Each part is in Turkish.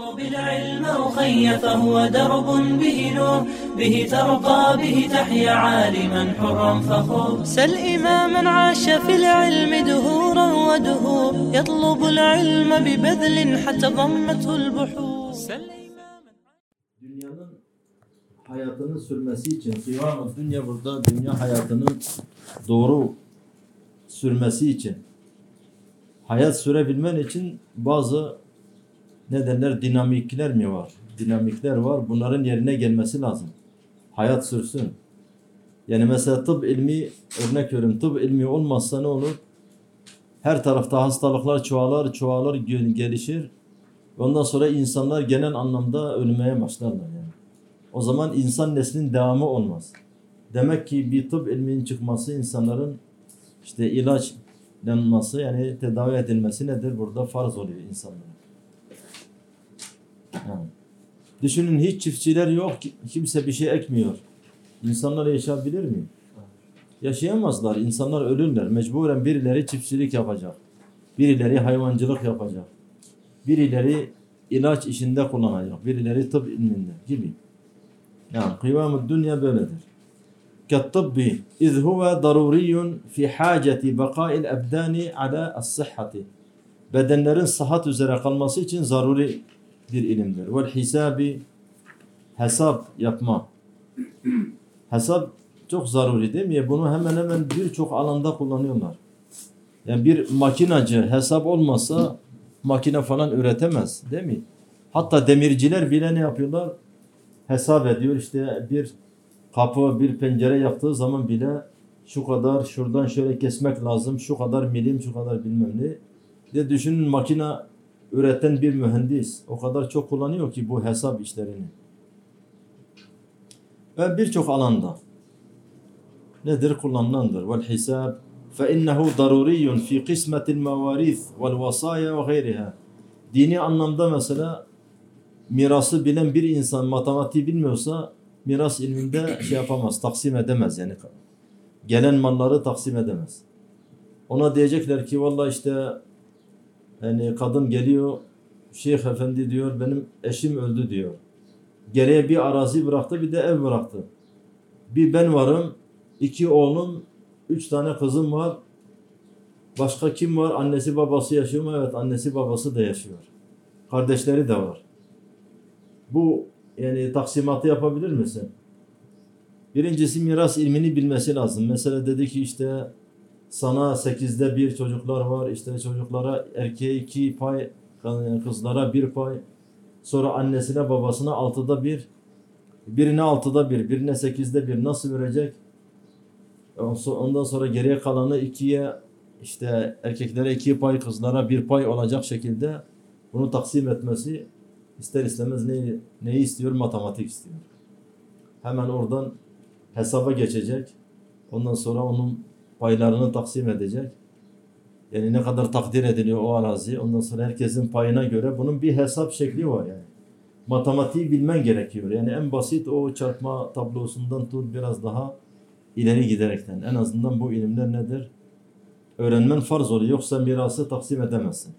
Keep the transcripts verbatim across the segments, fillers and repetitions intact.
اطلب العلم أخي فهو درب به نور به ترقى به تحيا عالما حرا فخور سل إماما عاش في العلم دهورا ودهور يطلب العلم ببذل حتى ضمته البحور سل إماما. Dünyanın hayatının sürmesi için kıyamet dünya burada dünya hayatının doğru sürmesi için hayat sürebilmen için bazı ne derler dinamikler mi var? Dinamikler var. Bunların yerine gelmesi lazım. Hayat sürsün. Yani mesela tıp ilmi örnek veriyorum. Tıp ilmi olmazsa ne olur? Her tarafta hastalıklar çoğalır, çoğalır, gelişir. Ondan sonra insanlar genel anlamda ölmeye başlarlar yani. O zaman insan neslinin devamı olmaz. Demek ki bir tıp ilminin çıkması insanların işte ilaçlanması yani tedavi edilmesi nedir? Burada farz oluyor insanlara. Yani. Düşünün hiç çiftçiler yok, kimse bir şey ekmiyor. İnsanlar yaşayabilir mi? Yaşayamazlar. İnsanlar ölürler. Mecburen birileri çiftçilik yapacak. Birileri hayvancılık yapacak. Birileri ilaç işinde kullanacak. Birileri tıp ilminde gibi. Yani kıyamet dünya böyledir. Kettabbi iz huve daruriyun fi haceti baka'il abdani ala as-sıhhati. Bedenlerin sıhhat üzere kalması için zaruri bir ilimdir. Vel hisabi hesap yapma. Hesap çok zaruri değil mi? Bunu hemen hemen birçok alanda kullanıyorlar. Yani bir makinacı hesap olmasa makine falan üretemez değil mi? Hatta demirciler bile ne yapıyorlar? Hesap ediyor. İşte bir kapı, bir pencere yaptığı zaman bile şu kadar şuradan şöyle kesmek lazım, şu kadar milim, şu kadar bilmem ne. De düşünün makine üreten bir mühendis o kadar çok kullanıyor ki bu hesap işlerini. Ve birçok alanda nedir? Kullanılandır. Vel hisab fe innehu daruriyun fi kısmetil mevaris vel vasaya ve gayriha. Dini anlamda mesela mirası bilen bir insan matematiği bilmiyorsa miras ilminde şey yapamaz, taksim edemez yani. Gelen malları taksim edemez. Ona diyecekler ki vallahi işte yani kadın geliyor, Şeyh Efendi diyor benim eşim öldü diyor. Geriye bir arazi bıraktı, bir de ev bıraktı. Bir ben varım, iki oğlum, üç tane kızım var. Başka kim var? Annesi babası yaşıyor mu? Evet, annesi babası da yaşıyor. Kardeşleri de var. Bu yani taksimatı yapabilir misin? Birincisi miras ilmini bilmesi lazım. Mesela dedi ki işte sana sekizde bir çocuklar var. İşte çocuklara erkeğe iki pay, kızlara bir pay. Sonra annesine babasına altıda bir. Birine altıda bir, birine sekizde bir. Nasıl verecek? Ondan sonra geriye kalanı ikiye işte erkeklere iki pay, kızlara bir pay olacak şekilde bunu taksim etmesi ister istemez neyi, neyi istiyor? Matematik istiyor. Hemen oradan hesaba geçecek. Ondan sonra onun paylarını taksim edecek. Yani ne kadar takdir ediliyor o arazi. Ondan sonra herkesin payına göre bunun bir hesap şekli var yani. Matematiği bilmen gerekiyor. Yani en basit o çarpma tablosundan tut biraz daha ileri giderekten. En azından bu ilimler nedir? Öğrenmen farz oluyor. Yoksa mirası taksim edemezsin.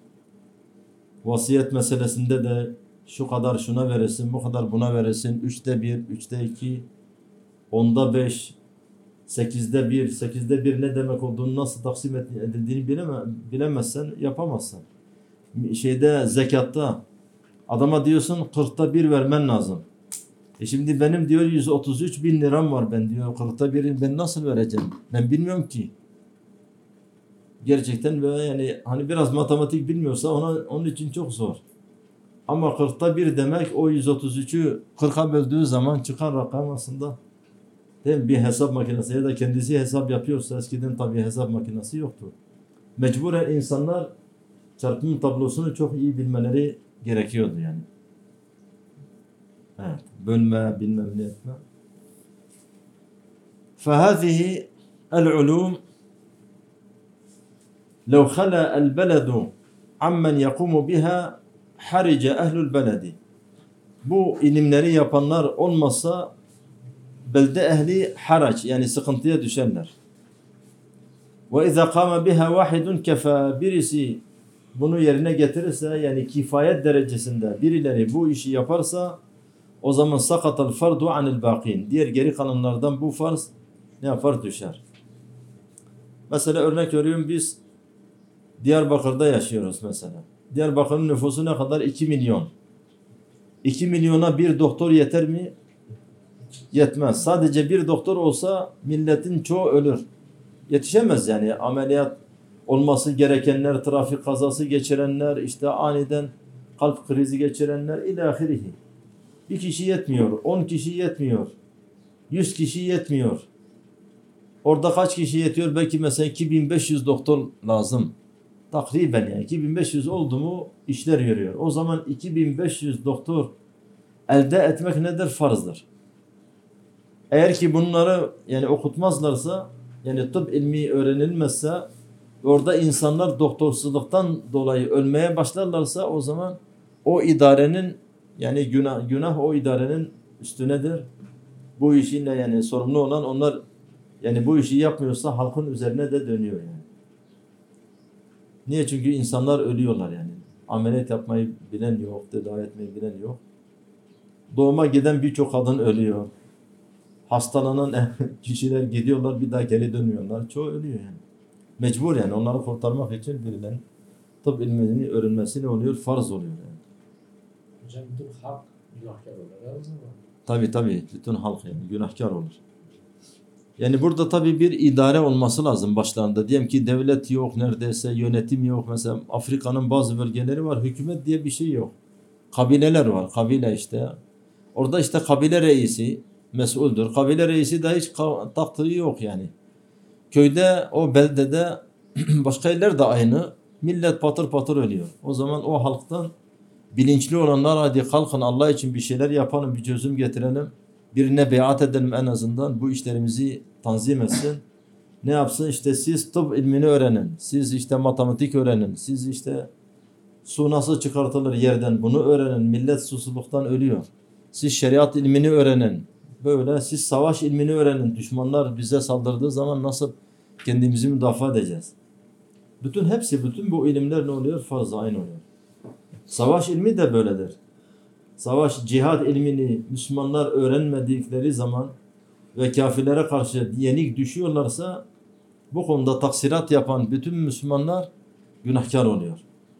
Vasiyet meselesinde de şu kadar şuna veresin, bu kadar buna veresin. Üçte bir, üçte iki, onda beş, sekizde bir, sekizde bir ne demek olduğunu nasıl taksim edildiğini bileme, bilemezsen yapamazsın. Şeyde zekatta adama diyorsun kırkta bir vermen lazım. E şimdi benim diyor yüz otuz üç bin liram var ben diyor. kırkta biri ben nasıl vereceğim? Ben bilmiyorum ki. Gerçekten böyle yani hani biraz matematik bilmiyorsa ona onun için çok zor. Ama kırkta bir demek o yüz otuz üçü kırka böldüğü zaman çıkan rakam aslında değil mi? Bir hesap makinesi ya da kendisi hesap yapıyorsa eskiden tabii hesap makinesi yoktu. Mecburen insanlar çarpım tablosunu çok iyi bilmeleri gerekiyordu yani. Evet. Bölme, bilmem ne etme. فهذه العلوم لو خلا البلد عمن يقوم بها حرج أهل البلد. Bu ilimleri yapanlar olmasa belde ehli haraç yani sıkıntıya düşerler. Ve izâ kâme biha vâhidun kefâ birisi bunu yerine getirirse, yani kifayet derecesinde birileri bu işi yaparsa, o zaman sakatal fardu anil bakin. Diğer geri kalanlardan bu farz ne yapar? Düşer. Mesela örnek veriyorum, biz Diyarbakır'da yaşıyoruz mesela. Diyarbakır'ın nüfusu ne kadar? iki milyon. iki milyona bir doktor yeter mi? Yetmez. Sadece bir doktor olsa milletin çoğu ölür. Yetişemez yani. Ameliyat olması gerekenler, trafik kazası geçirenler, işte aniden kalp krizi geçirenler ilahirihi. Bir kişi yetmiyor, on kişi yetmiyor, yüz kişi yetmiyor. Orada kaç kişi yetiyor? Belki mesela iki bin beş yüz doktor lazım. Takriben yani iki bin beş yüz oldu mu işler yürüyor. O zaman iki bin beş yüz doktor elde etmek nedir? Farzdır. Eğer ki bunları yani okutmazlarsa, yani tıp ilmi öğrenilmezse, orada insanlar doktorsuzluktan dolayı ölmeye başlarlarsa, o zaman o idarenin, yani günah, günah o idarenin üstünedir. Bu işinle yani sorumlu olan onlar, yani bu işi yapmıyorsa halkın üzerine de dönüyor yani. Niye? Çünkü insanlar ölüyorlar yani. Ameliyat yapmayı bilen yok, tedavi etmeyi bilen yok. Doğuma giden birçok kadın ölüyor. Hastalanan kişiler gidiyorlar, bir daha geri dönmüyorlar. Çoğu ölüyor yani. Mecbur yani onları kurtarmak için birilerinin tıp ilmini öğrenmesi ne oluyor? Farz oluyor yani. Hocam bütün halk günahkar olur. Tabii tabii. Bütün halk yani günahkar olur. Yani burada tabii bir idare olması lazım başlarında. Diyelim ki devlet yok neredeyse, yönetim yok. Mesela Afrika'nın bazı bölgeleri var. Hükümet diye bir şey yok. Kabileler var. Kabile işte. Orada işte kabile reisi mesuldür. Kabile reisi de hiç taktığı yok yani. Köyde, o beldede başka yerler de aynı. Millet patır patır ölüyor. O zaman o halktan bilinçli olanlar, hadi kalkın Allah için bir şeyler yapalım, bir çözüm getirelim. Birine beyat edelim en azından. Bu işlerimizi tanzim etsin. Ne yapsın? İşte siz tıp ilmini öğrenin. Siz işte matematik öğrenin. Siz işte su nasıl çıkartılır yerden bunu öğrenin. Millet susuzluktan ölüyor. Siz şeriat ilmini öğrenin. Böyle siz savaş ilmini öğrenin. Düşmanlar bize saldırdığı zaman nasıl kendimizi müdafaa edeceğiz? Bütün hepsi, bütün bu ilimler ne oluyor? Farz aynı oluyor. Savaş ilmi de böyledir. Savaş, cihad ilmini Müslümanlar öğrenmedikleri zaman ve kafirlere karşı yenik düşüyorlarsa, bu konuda taksirat yapan bütün Müslümanlar günahkar oluyor.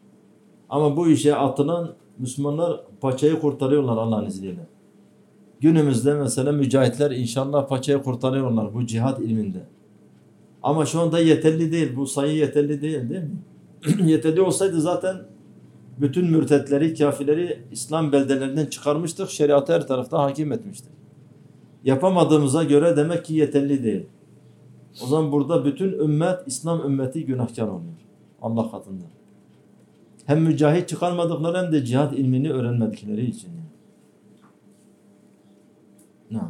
Ama bu işe atılan Müslümanlar paçayı kurtarıyorlar Allah'ın izniyle. Günümüzde mesela mücahitler inşallah paçayı kurtarıyorlar bu cihad ilminde. Ama şu anda yeterli değil. Bu sayı yeterli değil, değil mi? Yeterli olsaydı zaten bütün mürtetleri, kafirleri İslam beldelerinden çıkarmıştık. Şeriatı her tarafta hakim etmiştik. Yapamadığımıza göre demek ki yeterli değil. O zaman burada bütün ümmet, İslam ümmeti günahkar oluyor. Allah katında. Hem mücahit çıkarmadıkları hem de cihad ilmini öğrenmedikleri için. Naam.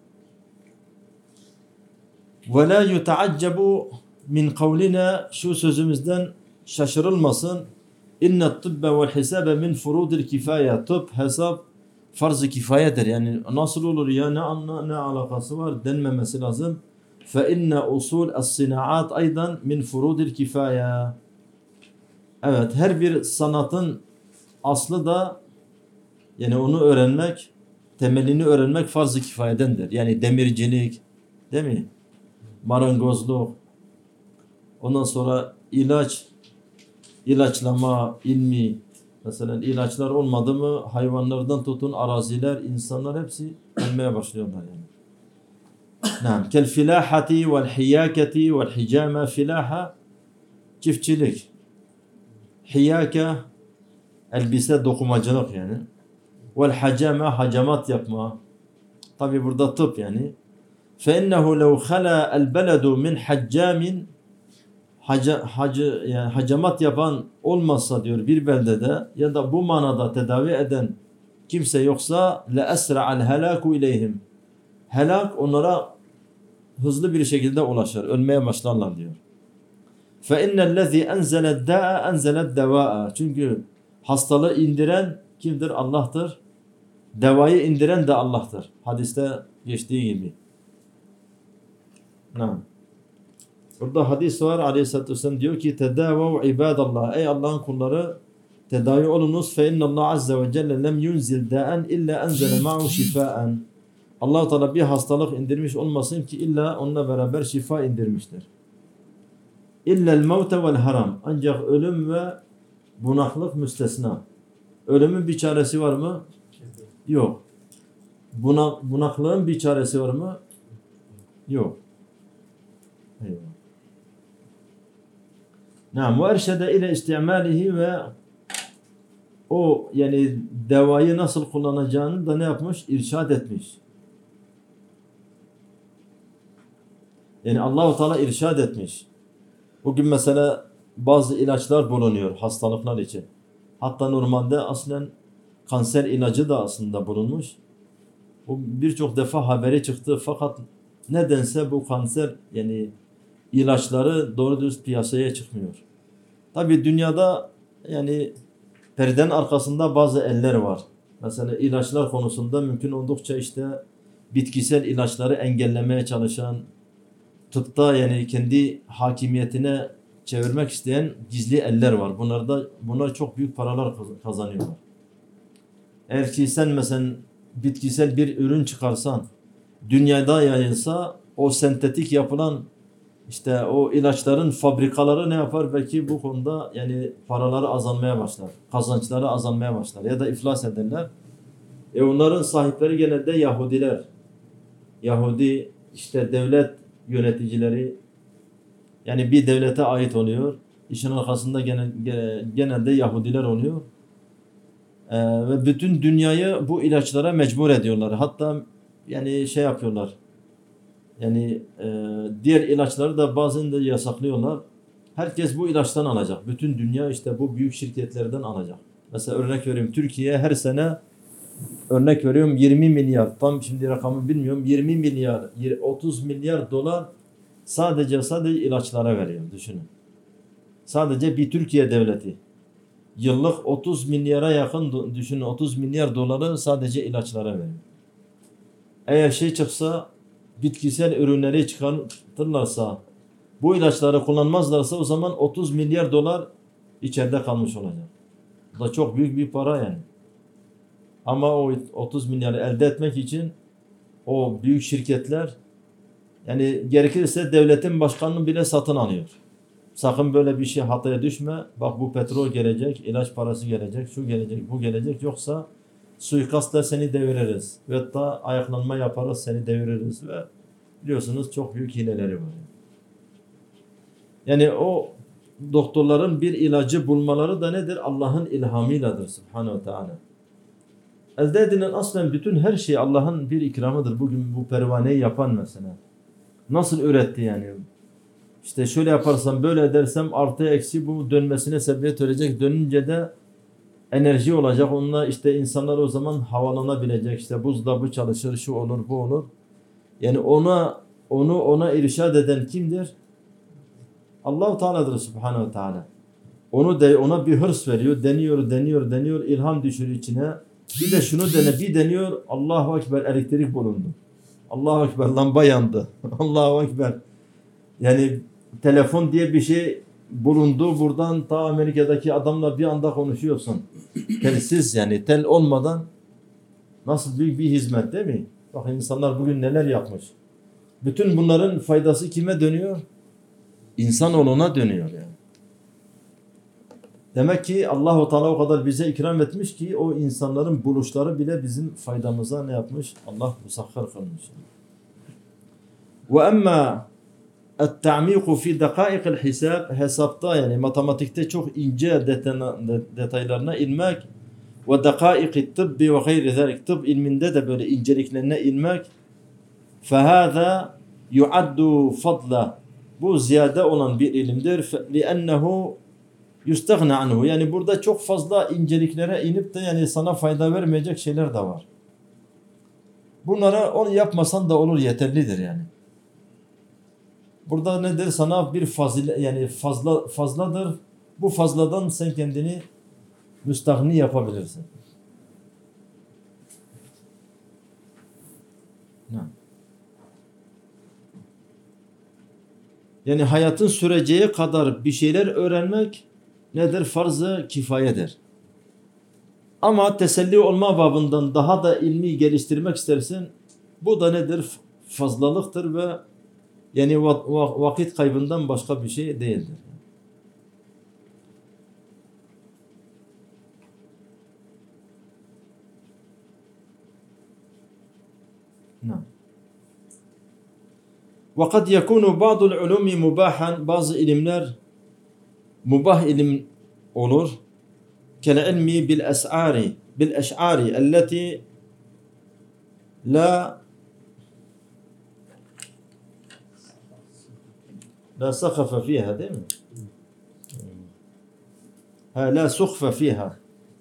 Ve la yuta'accabu min kavlina, şu sözümüzden şaşırılmasın. İnne tıbbe vel hisabe min furudil kifaya. Tıp, hesap farz-ı kifayedir. Yani nasıl olur ya, ne anla, ne alakası var denmemesi lazım. Fe inne usul es-sinaat aydan min furudil kifaya. Evet, her bir sanatın aslı da, yani onu öğrenmek, temelini öğrenmek farz-ı kifayedendir. Yani demircilik, değil mi? Marangozluk, ondan sonra ilaç, ilaçlama ilmi, mesela ilaçlar olmadı mı hayvanlardan tutun araziler, insanlar hepsi ölmeye başlıyorlar yani. Naam, kel filahati vel hiyakati vel hicama. Filaha çiftçilik, hiyaka elbise, dokumacılık yani. Vel hacama, hacamat yapma. Tabi burada tıp yani. Fe innehu lev khala el beledu min haccamin, Haca, hacı, yani hacamat yapan olmazsa diyor bir beldede, ya da bu manada tedavi eden kimse yoksa, le esra'al helaku ileyhim. Helak onlara hızlı bir şekilde ulaşır, ölmeye başlarlar diyor. Fe innellezî enzeled da'a enzeled devâ'a. Çünkü hastalığı indiren kimdir? Allah'tır. Devayı indiren de Allah'tır. Hadiste geçtiği gibi. Naam. Burada hadis var, aleyhissalatü vesselam diyor ki tedavav ibadallah, ey Allah'ın kulları tedavi olunuz, fe innallah azze ve celle lem yunzil da'an illa enzele ma'u şifaen. Allah-u Teala bir hastalık indirmiş olmasın ki illa onunla beraber şifa indirmiştir. İllel mevte vel haram, ancak ölüm ve bunaklık müstesna. Ölümün bir çaresi var mı? Yok. Buna, bunaklığın bir çaresi var mı? Yok. Eyvallah. Naam, ve erşede ile istimalihi ve o yani devayı nasıl kullanacağını da ne yapmış? İrşad etmiş. Yani Allah-u Teala irşad etmiş. Bugün mesela bazı ilaçlar bulunuyor hastalıklar için. Hatta normalde aslen kanser ilacı da aslında bulunmuş. Bu birçok defa haberi çıktı fakat nedense bu kanser yani ilaçları doğru düz piyasaya çıkmıyor. Tabi dünyada yani perdenin arkasında bazı eller var. Mesela ilaçlar konusunda mümkün oldukça işte bitkisel ilaçları engellemeye çalışan, tıpta yani kendi hakimiyetine çevirmek isteyen gizli eller var. Bunlarda bunlar çok büyük paralar kazanıyorlar. Eğer ki sen mesela bitkisel bir ürün çıkarsan, dünyada yayılsa o sentetik yapılan işte o ilaçların fabrikaları ne yapar? Belki bu konuda yani paraları azalmaya başlar. Kazançları azalmaya başlar. Ya da iflas ederler. E onların sahipleri genelde Yahudiler. Yahudi işte devlet yöneticileri yani bir devlete ait oluyor. İşin arkasında genel, genelde Yahudiler oluyor. Ee, ve bütün dünyayı bu ilaçlara mecbur ediyorlar. Hatta yani şey yapıyorlar. Yani e, diğer ilaçları da bazen de yasaklıyorlar. Herkes bu ilaçtan alacak. Bütün dünya işte bu büyük şirketlerden alacak. Mesela örnek vereyim, Türkiye her sene örnek veriyorum yirmi milyar, tam şimdi rakamı bilmiyorum, yirmi milyar, otuz milyar dolar sadece sadece ilaçlara veriyor, düşünün. Sadece bir Türkiye devleti yıllık otuz milyara yakın, düşünün, otuz milyar doları sadece ilaçlara veriyor. Eğer şey çıksa, bitkisel ürünleri çıkartırlarsa, bu ilaçları kullanmazlarsa o zaman otuz milyar dolar içeride kalmış olacak. Bu da çok büyük bir para yani. Ama o otuz milyarı elde etmek için o büyük şirketler yani gerekirse devletin başkanını bile satın alıyor. Sakın böyle bir şey hataya düşme. Bak bu petrol gelecek, ilaç parası gelecek, şu gelecek, bu gelecek. Yoksa suikastla seni deviririz. Ve hatta ayaklanma yaparız, seni deviririz ve biliyorsunuz çok büyük hileleri var. Yani o doktorların bir ilacı bulmaları da nedir? Allah'ın ilhamıyladır Subhanahu Teala. Elde edilen aslen bütün her şey Allah'ın bir ikramıdır. Bugün bu pervaneyi yapan mesela. Nasıl üretti yani? İşte şöyle yaparsam, böyle edersem artı eksi bu dönmesine sebebiyet verecek. Dönünce de enerji olacak. Onunla işte insanlar o zaman havalanabilecek. İşte buzdolabı çalışır, şu olur, bu olur. Yani ona onu ona irşad eden kimdir? Allah-u Teala'dır Subhanahu Teala. Onu de ona bir hırs veriyor, deniyor, deniyor, deniyor, ilham düşürüyor içine. Bir de şunu dene, bir deniyor, Allahu Ekber, elektrik bulundu. Allahu Ekber, lamba yandı. Allahu Ekber. Yani telefon diye bir şey bulundu. Buradan ta Amerika'daki adamla bir anda konuşuyorsun. Telsiz yani tel olmadan nasıl büyük bir hizmet değil mi? Bakın insanlar bugün neler yapmış. Bütün bunların faydası kime dönüyor? İnsanoğluna dönüyor yani. Demek ki Allah-u Teala o kadar bize ikram etmiş ki o insanların buluşları bile bizim faydamıza ne yapmış? Allah musakhar kılmış. Ve emma et-ta'miku fi dakaikil hisab, hesapta yani matematikte çok ince detaylarına inmek ve dakaiki tıbbi ve gayri zalik, tıp ilminde de böyle inceliklerine inmek, fehâzâ yuaddu fadla, bu ziyade olan bir ilimdir. Li'ennehu yustagna anhu, yani burada çok fazla inceliklere inip de yani sana fayda vermeyecek şeyler de var. Bunlara onu yapmasan da olur, yeterlidir yani. Burada nedir? Sana bir fazile yani fazla fazladır. Bu fazladan sen kendini müstahni yapabilirsin. Ne? Yani hayatın süreceği kadar bir şeyler öğrenmek nedir? Farz-ı kifayedir. Ama teselli olma babından daha da ilmi geliştirmek istersen bu da nedir? Fazlalıktır ve yani vakit kaybından başka bir şey değildir. وَقَدْ يَكُونُ بَعْضُ الْعُلُومِ مُبَاحًا Bazı ilimler mubah ilim olur. كَالْعِلْمِ بِالْأَسْعَارِ بِالْأَشْعَارِ التي la la sakhafa fiha değil mi? Ha la sukhfa fiha.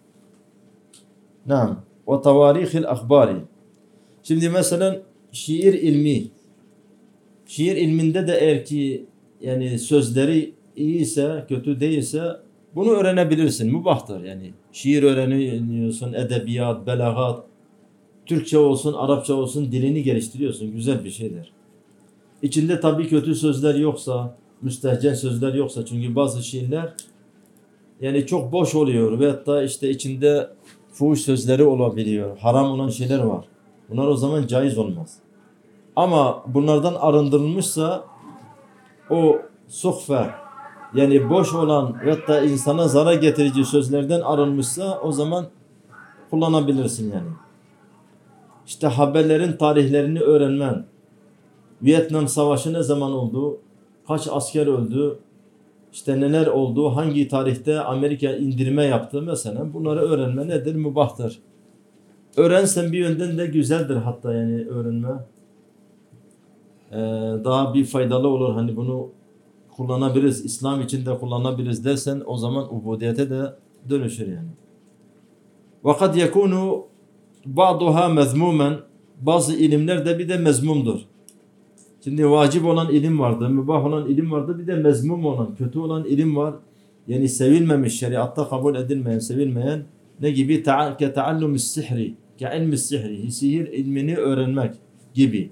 Naam. Ve tavarihil akhbari. Şimdi mesela şiir ilmi. Şiir ilminde de eğer ki yani sözleri iyiyse, kötü değilse bunu öğrenebilirsin. Mubahtır yani. Şiir öğreniyorsun, edebiyat, belagat, Türkçe olsun, Arapça olsun dilini geliştiriyorsun. Güzel bir şeydir. İçinde tabii kötü sözler yoksa, müstehcen sözler yoksa çünkü bazı şiirler yani çok boş oluyor ve hatta işte içinde fuhuş sözleri olabiliyor. Haram olan şeyler var. Bunlar o zaman caiz olmaz. Ama bunlardan arındırılmışsa o suhfe yani boş olan ve hatta insana zarar getirici sözlerden arınmışsa o zaman kullanabilirsin yani. İşte haberlerin tarihlerini öğrenmen, Vietnam Savaşı ne zaman oldu, kaç asker öldü, işte neler oldu, hangi tarihte Amerika indirme yaptı mesela bunları öğrenme nedir? Mübahtır. Öğrensen bir yönden de güzeldir hatta yani öğrenme. Ee, daha bir faydalı olur hani bunu kullanabiliriz, İslam için de kullanabiliriz dersen o zaman ubudiyete de dönüşür yani. وَقَدْ يَكُونُ بَعْضُهَا مَذْمُومًا Bazı ilimler de bir de mezmumdur. Şimdi vacip olan ilim vardı, mübah olan ilim vardı, bir de mezmum olan, kötü olan ilim var. Yani sevilmemiş, şeriatta kabul edilmeyen, sevilmeyen ne gibi? Ke taallum sihri, ke ilmi sihri, sihir ilmini öğrenmek gibi.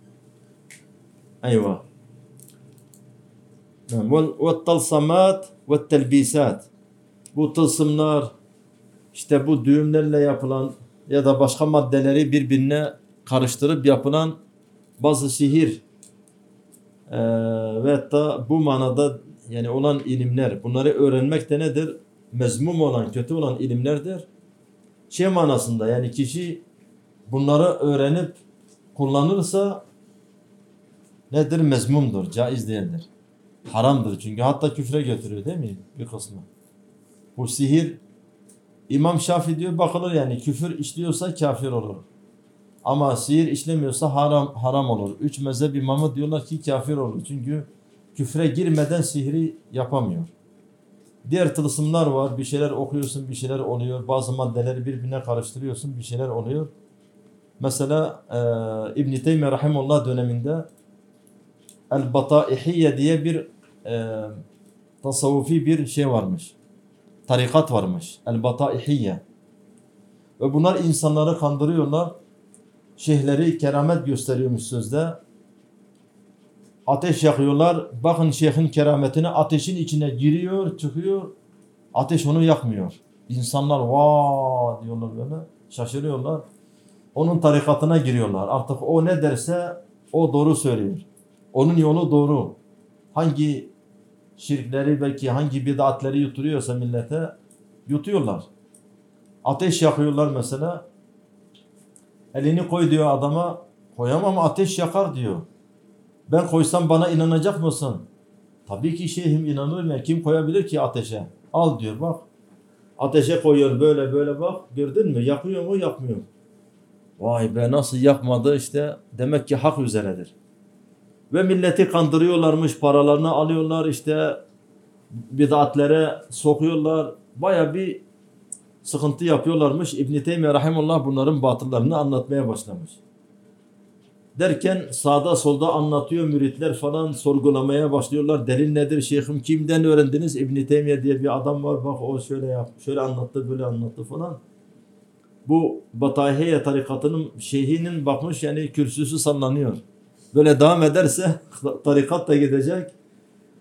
Eyvah. Ve talsamat ve telbisat. Bu tılsımlar, işte bu düğümlerle yapılan ya da başka maddeleri birbirine karıştırıp yapılan bazı sihir Ee, ve hatta bu manada yani olan ilimler bunları öğrenmek de nedir? Mezmum olan, kötü olan ilimlerdir. Şey manasında yani kişi bunları öğrenip kullanırsa nedir? Mezmumdur, caiz değildir. Haramdır çünkü hatta küfre götürüyor değil mi? Bir kısmı. Bu sihir İmam Şafii diyor bakılır yani küfür işliyorsa kafir olur. Ama sihir işlemiyorsa haram haram olur. Üç mezhep imamı diyorlar ki kafir olur. Çünkü küfre girmeden sihri yapamıyor. Diğer tılsımlar var. Bir şeyler okuyorsun, bir şeyler oluyor. Bazı maddeleri birbirine karıştırıyorsun, bir şeyler oluyor. Mesela e, İbn-i Teymiye Rahimullah döneminde El-Bataihiye diye bir e, tasavvufi bir şey varmış. Tarikat varmış. El-Bataihiye. Ve bunlar insanları kandırıyorlar. Şeyhleri keramet gösteriyormuş sözde. Ateş yakıyorlar. Bakın şeyhin kerametine ateşin içine giriyor, çıkıyor. Ateş onu yakmıyor. İnsanlar vaa diyorlar böyle. Şaşırıyorlar. Onun tarikatına giriyorlar. Artık o ne derse o doğru söylüyor. Onun yolu doğru. Hangi şirkleri belki hangi bid'atleri yuturuyorsa millete yutuyorlar. Ateş yakıyorlar mesela. Elini koy diyor adama. Koyamam ateş yakar diyor. Ben koysam bana inanacak mısın? Tabii ki şeyhim inanır mı? Kim koyabilir ki ateşe? Al diyor bak. Ateşe koyuyor böyle böyle bak. Gördün mü? Yakıyor mu? Yakmıyor. Vay be nasıl yakmadı işte. Demek ki hak üzeredir. Ve milleti kandırıyorlarmış. Paralarını alıyorlar işte. Bid'atlere sokuyorlar. Baya bir sıkıntı yapıyorlarmış. İbn-i Teymiye Rahimullah bunların batıllarını anlatmaya başlamış. Derken sağda solda anlatıyor müritler falan sorgulamaya başlıyorlar. Delil nedir şeyhim? Kimden öğrendiniz? İbn-i Teymiye diye bir adam var. Bak o şöyle yap, şöyle anlattı, böyle anlattı falan. Bu Bataihiye tarikatının şeyhinin bakmış yani kürsüsü sallanıyor. Böyle devam ederse tarikat da gidecek.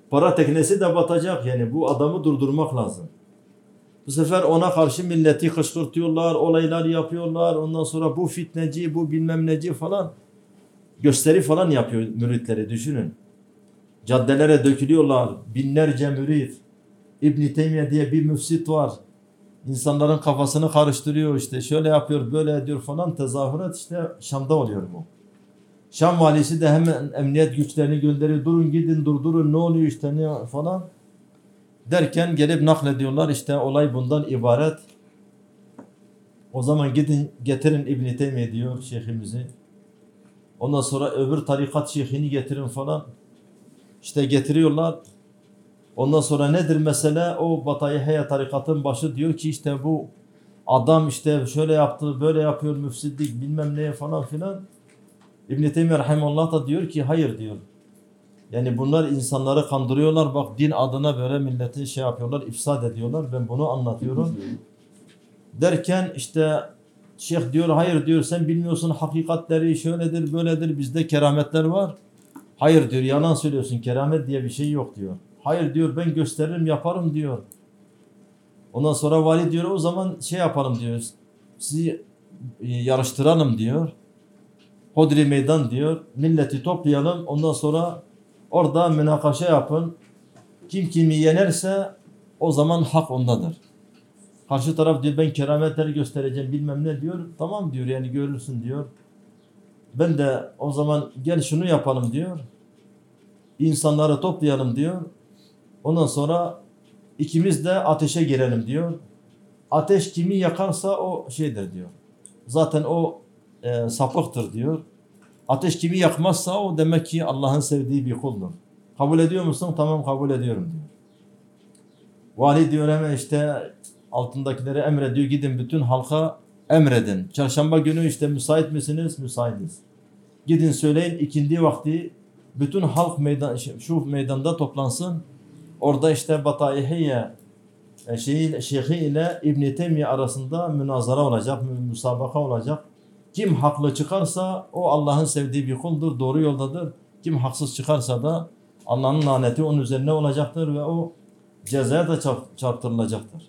para teknesi de batacak. Yani bu adamı durdurmak lazım. Bu sefer ona karşı milleti kışkırtıyorlar, olaylar yapıyorlar. Ondan sonra bu fitneci, bu bilmem neci falan gösteri falan yapıyor müritleri, düşünün. Caddelere dökülüyorlar. Binlerce mürit. İbn Teymiye diye bir müfsit var. İnsanların kafasını karıştırıyor işte. Şöyle yapıyor, böyle ediyor falan. Tezahürat işte Şam'da oluyor bu. Şam valisi de hemen emniyet güçlerini gönderiyor. Durun gidin durdurun ne oluyor işte ne falan. Derken gelip naklediyorlar. İşte olay bundan ibaret. O zaman gidin getirin İbn Teymiye diyor şeyhimizi. Ondan sonra öbür tarikat şeyhini getirin falan. İşte getiriyorlar. Ondan sonra nedir mesele? O Batayihe tarikatın başı diyor ki işte bu adam işte şöyle yaptı, böyle yapıyor, müfsidlik bilmem neye falan filan. İbn Teymiye rahimehullah da diyor ki hayır diyor. Yani bunlar insanları kandırıyorlar. Bak din adına böyle milleti şey yapıyorlar, ifsad ediyorlar. Ben bunu anlatıyorum. Derken işte şeyh diyor hayır diyor sen bilmiyorsun hakikatleri şöyledir böyledir bizde kerametler var. Hayır diyor yalan söylüyorsun keramet diye bir şey yok diyor. Hayır diyor ben gösteririm yaparım diyor. Ondan sonra vali diyor o zaman şey yapalım diyor. Sizi yarıştıralım diyor. Hodri meydan diyor. Milleti toplayalım. Ondan sonra orada münakaşa yapın. Kim kimi yenerse o zaman hak ondadır. Karşı taraf diyor ben kerametleri göstereceğim bilmem ne diyor. Tamam diyor yani görürsün diyor. Ben de o zaman gel şunu yapalım diyor. İnsanları toplayalım diyor. Ondan sonra ikimiz de ateşe girelim diyor. Ateş kimi yakarsa o şeydir diyor. Zaten o e, sapıktır diyor. Ateş kimi yakmazsa o demek ki Allah'ın sevdiği bir kuldur. Kabul ediyor musun? Tamam kabul ediyorum diyor. Vali diyor hemen işte altındakileri emrediyor. Gidin bütün halka emredin. Çarşamba günü işte müsait misiniz? Müsaitiz. Gidin söyleyin ikindi vakti bütün halk meydan, şu meydanda toplansın. Orada işte Batayihiye şeyi, şeyhi ile İbn Teymiye arasında münazara olacak, müsabaka olacak. Kim haklı çıkarsa o Allah'ın sevdiği bir kuldur, doğru yoldadır. Kim haksız çıkarsa da Allah'ın laneti onun üzerine olacaktır ve o cezaya da çarptırılacaktır.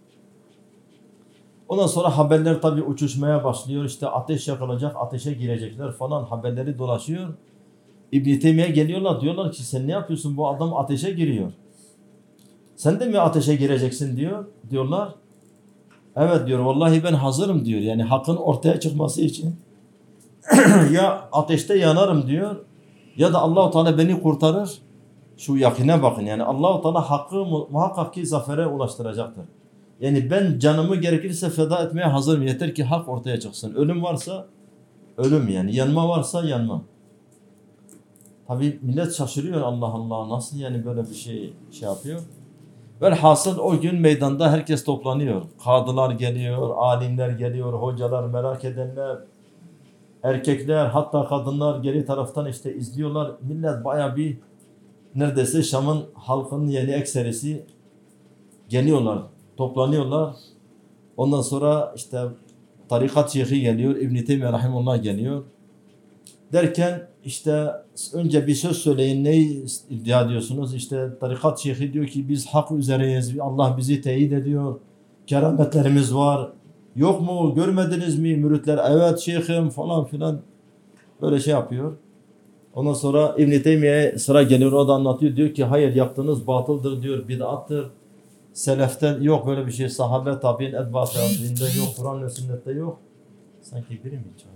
Ondan sonra haberler tabii uçuşmaya başlıyor. İşte ateş yakılacak, ateşe girecekler falan haberleri dolaşıyor. İbn Teymiye geliyorlar diyorlar ki sen ne yapıyorsun bu adam ateşe giriyor. Sen de mi ateşe gireceksin diyor diyorlar. Evet diyor vallahi ben hazırım diyor. Yani hakkın ortaya çıkması için ya ateşte yanarım diyor ya da Allah-u Teala beni kurtarır. Şu yakine bakın yani Allah-u Teala hakkı muhakkak ki zafere ulaştıracaktır. Yani ben canımı gerekirse feda etmeye hazırım. Yeter ki hak ortaya çıksın. Ölüm varsa ölüm yani. Yanma varsa yanma. Tabi millet şaşırıyor Allah Allah. Nasıl yani böyle bir şey şey yapıyor. Velhasıl o gün meydanda herkes toplanıyor. Kadılar geliyor, alimler geliyor, hocalar, merak edenler, erkekler hatta kadınlar geri taraftan işte izliyorlar. Millet baya bir neredeyse Şam'ın halkının yeni ekserisi geliyorlar. Toplanıyorlar. Ondan sonra işte tarikat şeyhi geliyor. İbn Teymiye rahimehullah geliyor. Derken işte önce bir söz söyleyin. Neyi iddia ediyorsunuz? İşte tarikat şeyhi diyor ki biz hak üzereyiz. Allah bizi teyit ediyor. Kerametlerimiz var. Yok mu? Görmediniz mi? Müritler evet şeyhim falan filan. Böyle şey yapıyor. Ondan sonra İbn Teymiye sıra geliyor. O da anlatıyor. Diyor ki hayır yaptığınız batıldır diyor. Bid'attır. Seleften yok böyle bir şey. Sahabe tabi'in etbaat tabi'inde yok. Kur'an ve sünnette yok. Sanki biri mi çağırıyor?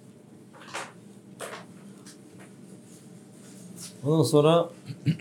Ondan sonra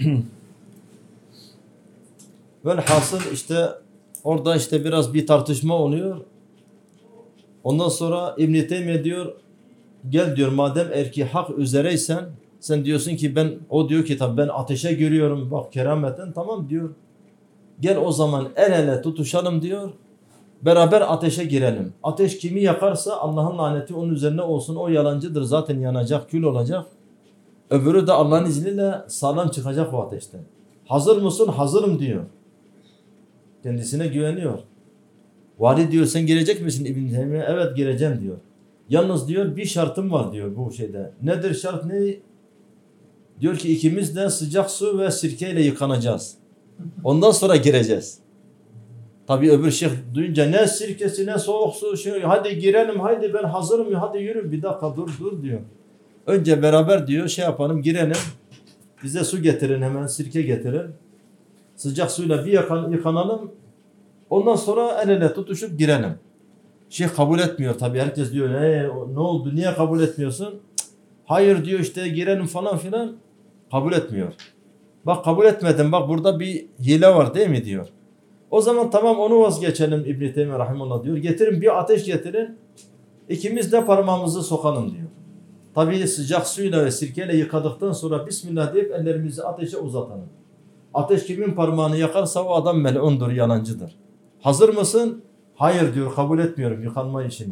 velhasıl işte orada işte biraz bir tartışma oluyor. Ondan sonra İbn Teymiye diyor gel diyor madem erki hak üzereysen sen diyorsun ki ben o diyor ki tabi ben ateşe giriyorum bak kerametten tamam diyor. Gel o zaman el ele tutuşalım diyor. Beraber ateşe girelim. Ateş kimi yakarsa Allah'ın laneti onun üzerine olsun. O yalancıdır zaten yanacak, kül olacak. Öbürü de Allah'ın izniyle sağlam çıkacak o ateşten. Hazır mısın? Hazırım diyor. Kendisine güveniyor. Vali diyor sen girecek misin İbn Teymiye? Evet gireceğim diyor. Yalnız diyor bir şartım var diyor bu şeyde. Nedir şart ne? Diyor ki ikimiz de sıcak su ve sirkeyle yıkanacağız. Ondan sonra gireceğiz. Tabii öbür şeyh duyunca ne sirkesi ne soğuk su, şey, hadi girelim, hadi ben hazırım, hadi yürü, bir dakika dur dur diyor. Önce beraber diyor şey yapalım, girelim, bize su getirin, hemen sirke getirin. Sıcak suyla bir yıkan, yıkanalım, ondan sonra el ele tutuşup girelim. Şeyh kabul etmiyor tabii, herkes diyor e, ne oldu, niye kabul etmiyorsun? Cık, hayır diyor işte girelim falan filan, kabul etmiyor. Bak kabul etmedim, bak burada bir hile var değil mi diyor. O zaman tamam onu vazgeçelim İbn-i Teymiye Rahimullah diyor. Getirin bir ateş getirin. İkimiz de parmağımızı sokalım diyor. Tabii sıcak suyla ve sirkeyle yıkadıktan sonra Bismillah deyip ellerimizi ateşe uzatalım. Ateş kimin parmağını yakarsa o adam mel'undur, yalancıdır. Hazır mısın? Hayır diyor, kabul etmiyorum yıkanma işini.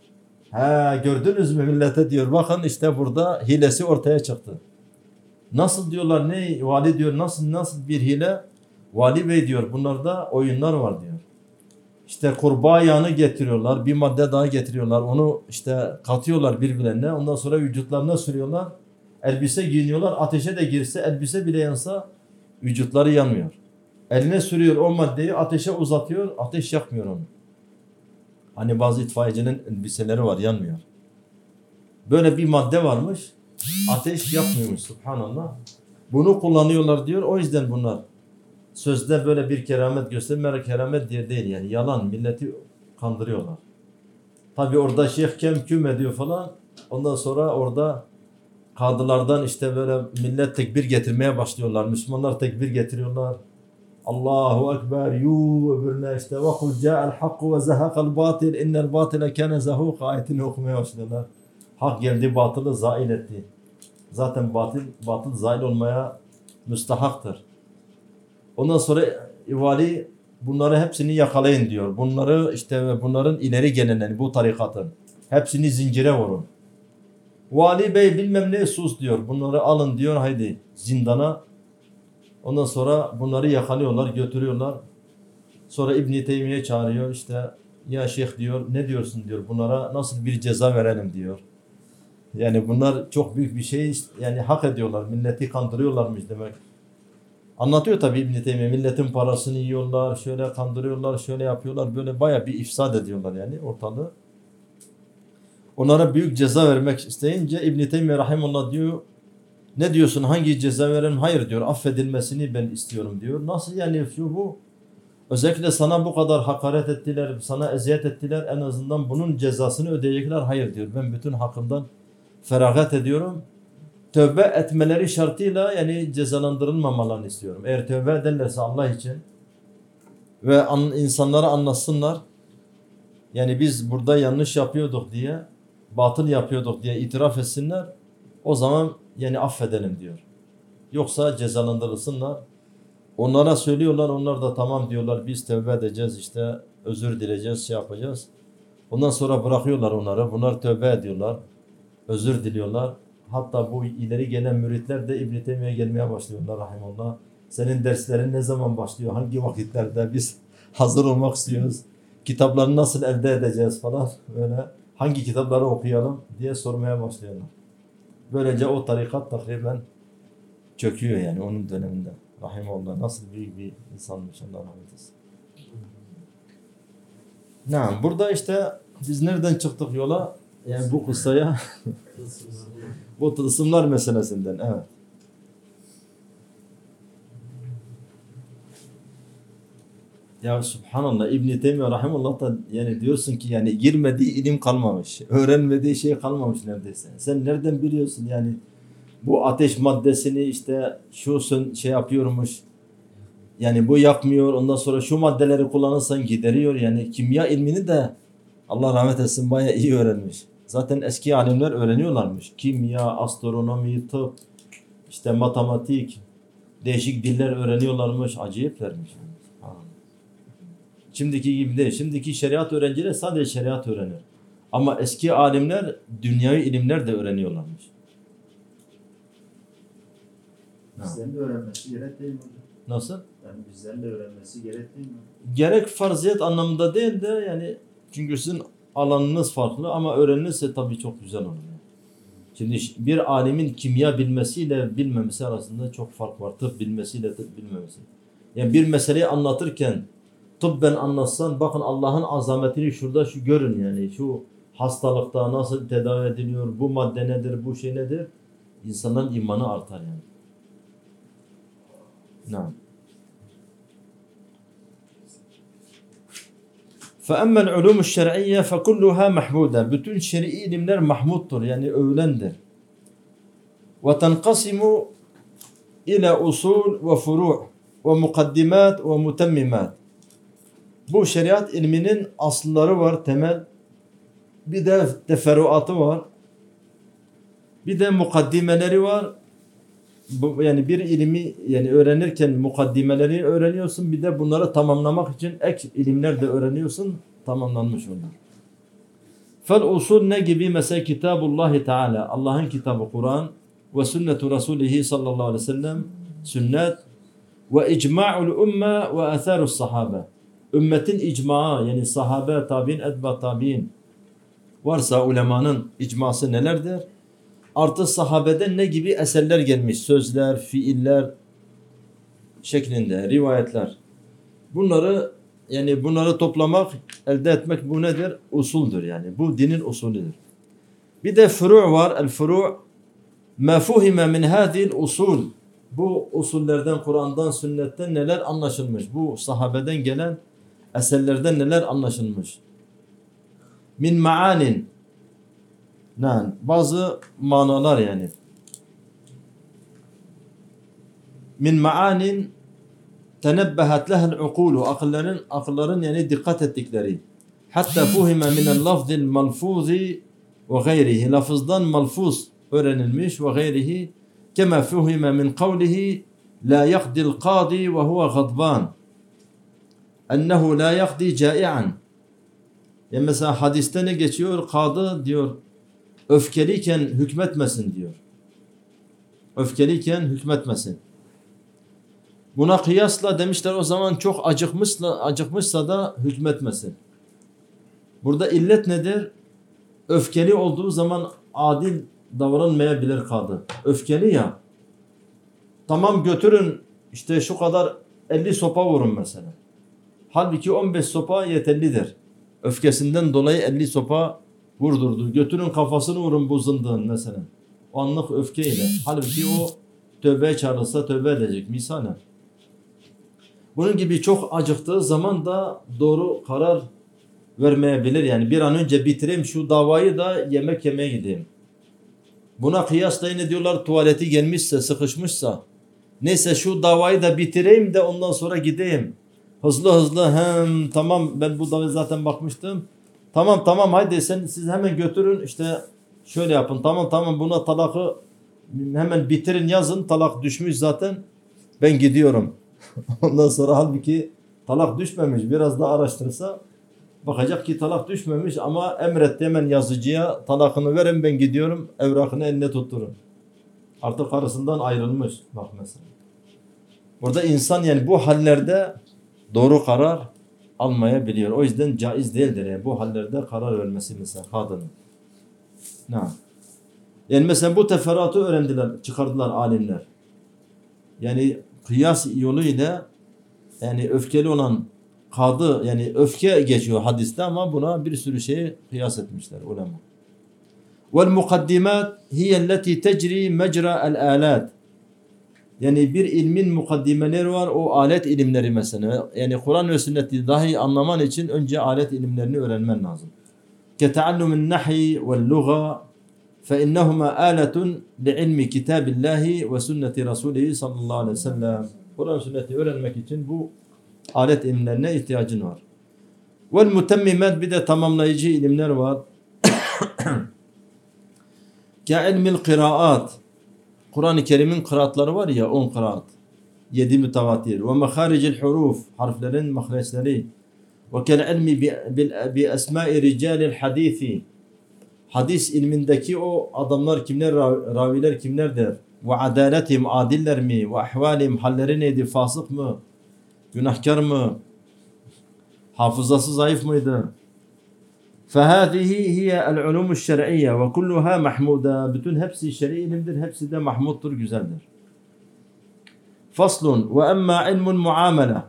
He gördünüz mü millete diyor. Bakın işte burada hilesi ortaya çıktı. Nasıl diyorlar, ne vali diyor, nasıl nasıl bir hile? Vali Bey diyor bunlarda oyunlar var diyor. İşte kurbağa yağını getiriyorlar, bir madde daha getiriyorlar, onu işte katıyorlar birbirlerine, ondan sonra vücutlarına sürüyorlar, elbise giyiniyorlar, ateşe de girse elbise bile yansa vücutları yanmıyor. Eline sürüyor o maddeyi, ateşe uzatıyor, ateş yakmıyor onu. Hani bazı itfaiyecinin elbiseleri var, yanmıyor. Böyle bir madde varmış, ateş yakmıyormuş, subhanallah. Bunu kullanıyorlar diyor, o yüzden bunlar sözde böyle bir keramet göstermeler, keramet diye değil yani, yalan, milleti kandırıyorlar. Tabi orada şeyh kem küm ediyor falan, ondan sonra orada kadılardan işte böyle millet tekbir getirmeye başlıyorlar, Müslümanlar tekbir getiriyorlar. Allahu Ekber, yuh öbürüne işte ve kul ca'al hakku ve zehakal batil innel batile kâne zehûk ayetini okumaya başlıyorlar. Hak geldi, batılı zail etti. Zaten batıl, batıl zail olmaya müstahaktır. Ondan sonra vali bunları hepsini yakalayın diyor. Bunları işte bunların ileri gelenleri, bu tarikatın hepsini zincire vurun. Vali Bey bilmem ne sus diyor. Bunları alın diyor, haydi zindana. Ondan sonra bunları yakalıyorlar, götürüyorlar. Sonra İbn-i Teymiye çağırıyor, işte ya şeyh diyor, ne diyorsun diyor, bunlara nasıl bir ceza verelim diyor. Yani bunlar çok büyük bir şey, yani hak ediyorlar, milleti kandırıyorlarmış demek. Anlatıyor tabii İbn-i Teymiye, milletin parasını yiyorlar, şöyle kandırıyorlar, şöyle yapıyorlar, böyle bayağı bir ifsad ediyorlar yani ortalığı. Onlara büyük ceza vermek isteyince İbn-i Teymiye Rahimullah diyor, ne diyorsun, hangi ceza verelim? Hayır diyor, affedilmesini ben istiyorum diyor. Nasıl yani şu bu? Özellikle sana bu kadar hakaret ettiler, sana eziyet ettiler, en azından bunun cezasını ödeyecekler. Hayır diyor, ben bütün hakkımdan feragat ediyorum. Tövbe etmeleri şartıyla yani cezalandırılmamalarını istiyorum. Eğer tövbe ederlerse Allah için ve an, insanlara anlatsınlar, yani biz burada yanlış yapıyorduk diye, batıl yapıyorduk diye itiraf etsinler, o zaman yani affedelim diyor. Yoksa cezalandırılsınlar. Onlara söylüyorlar, onlar da tamam diyorlar, biz tövbe edeceğiz, işte özür dileyeceğiz, şey yapacağız. Ondan sonra bırakıyorlar onları, bunlar tövbe ediyorlar, özür diliyorlar. Hatta bu ileri gelen müritler de İbn-i Teymiye'ye gelmeye başlıyorlar rahimullah. Senin derslerin ne zaman başlıyor, hangi vakitlerde, biz hazır olmak istiyoruz. Kitapları nasıl elde edeceğiz falan, böyle hangi kitapları okuyalım diye sormaya başlıyorlar. Böylece o tarikat takriben çöküyor yani onun döneminde. Rahimullah nasıl büyük bir insanmış, Allah rahmet eylesin. Naam, burada işte biz nereden çıktık yola? Yani bu kıssaya bu tılsımlar meselesinden, evet. Ya subhanallah, İbn-i Teymiye Rahimullah da yani diyorsun ki yani girmediği ilim kalmamış, öğrenmediği şey kalmamış neredeyse. Sen nereden biliyorsun yani bu ateş maddesini işte şu şey yapıyormuş, yani bu yakmıyor, ondan sonra şu maddeleri kullanırsan gideriyor, yani kimya ilmini de Allah rahmet etsin bayağı iyi öğrenmiş. Zaten eski alimler öğreniyorlarmış. Kimya, astronomi, tıp, işte matematik, değişik diller öğreniyorlarmış, acayiplermiş. Şimdiki gibi değil. Şimdiki şeriat öğrencileri sadece şeriat öğrenir. Ama eski alimler dünyavi ilimler de öğreniyorlarmış. Bizden de öğrenmesi gerek değil mi hocam? Nasıl? Yani bizden de öğrenmesi gerek değil mi? Gerek farziyet anlamında değil de yani çünkü sizin alanınız farklı ama öğrenilirse tabii çok güzel olur. Yani. Şimdi bir alimin kimya bilmesiyle bilmemesi arasında çok fark var. Tıp bilmesiyle tıp bilmemesi. Yani bir meseleyi anlatırken tıbben anlatsan bakın Allah'ın azametini şurada şu görün yani şu hastalıkta nasıl tedavi ediliyor, bu madde nedir, bu şey nedir? İnsanların imanı artar yani. Naam. فَأَمَّا الْعُلُومُ الشَّرْعِيَّةِ فَكُلُّهَا مَحْمُودًا. Bütün şer'i ilimler mahmuttur yani övülendir. وَتَنْقَسِمُ إِلَى أُصُولِ وَفُرُوعِ وَمُقَدِّمَاتِ وَمُتَمِّمَاتِ. Bu şeriat ilminin asılları var, temel. Bir de teferruatı var. Bir de mukaddimeleri var. Bu, yani bir ilmi yani öğrenirken mukaddimeleri öğreniyorsun. Bir de bunları tamamlamak için ek ilimler de öğreniyorsun. Tamamlanmış onlar. Fel usul ne gibi? Mesela Kitabullahi Teala. Allah'ın kitabı Kur'an ve sünnetu Resulihi sallallahu aleyhi ve sellem sünnet ve icma'ul ümme ve atharus sahabe. Ümmetin icmaı yani sahabe, tabi'in, etba tabi'in varsa ulemanın icması nelerdir? Artı sahabeden ne gibi eserler gelmiş? Sözler, fiiller şeklinde, rivayetler. Bunları yani bunları toplamak, elde etmek bu nedir? Usuldür yani. Bu dinin usulüdür. Bir de furu' var. El furu' ma fuhime min hadhi'l usul. Bu usullerden, Kur'an'dan, sünnetten neler anlaşılmış? Bu sahabeden gelen eserlerden neler anlaşılmış? Min ma'anin. Yani bazı manalar yani. Min ma'anin tenebbehat lehel ukulu. Akılların, akılların yani dikkat ettikleri. Hatta fuhime minel lafzil malfuzi ve gayrihi. Lafızdan malfuz öğrenilmiş ve gayrihi. Kema fuhime min kavlihi la yakdil qadi ve huve gadban. Ennehu la yakdi cai'an. Yani mesela hadiste ne geçiyor? Kadı diyor öfkeliyken hükmetmesin diyor. Öfkeliyken hükmetmesin. Buna kıyasla demişler o zaman çok acıkmışsa, acıkmışsa da hükmetmesin. Burada illet nedir? Öfkeli olduğu zaman adil davranmayabilir kadı. Öfkeli ya. Tamam götürün işte şu kadar elli sopa vurun mesela. Halbuki on beş sopa yeterlidir. Öfkesinden dolayı elli sopa vurdurdu. Götürün kafasını vurun bu zındığın mesela. O anlık öfkeyle. Halbuki o tövbeye çağrılsa tövbe edecek misalen. Bunun gibi çok acıktığı zaman da doğru karar vermeyebilir. Yani bir an önce bitireyim şu davayı da yemek yemeye gideyim. Buna kıyasla yine diyorlar tuvaleti gelmişse, sıkışmışsa neyse şu davayı da bitireyim de ondan sonra gideyim. Hızlı hızlı hem tamam ben bu davaya zaten bakmıştım. Tamam tamam haydi sen siz hemen götürün işte şöyle yapın. Tamam tamam buna talakı hemen bitirin yazın. Talak düşmüş zaten. Ben gidiyorum. Ondan sonra halbuki talak düşmemiş. Biraz daha araştırırsa bakacak ki talak düşmemiş ama emretti hemen yazıcıya talakını verin ben gidiyorum. Evrakını eline tutturun. Artık karısından ayrılmış. Bak mesela. Burada insan yani bu hallerde doğru karar almayabiliyor. O yüzden caiz değildir. Yani bu hallerde karar vermesi mesela kadının. Ne? Yani mesela bu teferruatı öğrendiler, çıkardılar alimler. Yani kıyas yoluyla yani öfkeli olan kadı yani öfke geçiyor hadiste ama buna bir sürü şeyi kıyas etmişler ulema. Vel mukaddimat hiyelleti tecri mecra el alat. Yani bir ilmin mukaddimeleri var. O alet ilimleri mesela. Yani Kur'an ve sünneti dahi anlaman için önce alet ilimlerini öğrenmen lazım. Keteallumun nahi vel lugha fe innehuma aletun li ilmi kitabillahi ve sünneti Resulihi sallallahu aleyhi ve sellem. Kur'an ve sünneti öğrenmek için bu alet ilimlerine ihtiyacın var. Vel mutemmimat bir de tamamlayıcı ilimler var. Ke ilmil kıraat. Kur'an-ı Kerim'in kıraatları var ya on kıraat. Yedi mütevatir. Ve meharicil huruf. Harflerin mahreçleri. Ve kel ilmi bi esmai ricalil hadithi. Hadis ilmindeki o adamlar kimler, raviler kimlerdir? Ve adaletihim adiller mi? Ve ahvalim halleri neydi? Fasık mı? Günahkar mı? Hafızası zayıf mıydı? فَهَذِهِ هِيَ الْعُلُومُ الشَّرْعِيَّةِ وَكُلُّهَا مَحْمُودًا. Bütün hepsi şer'i ilimdir, hepsi de mahmuttur, güzeldir. Faslun ve emma ilmun muamele.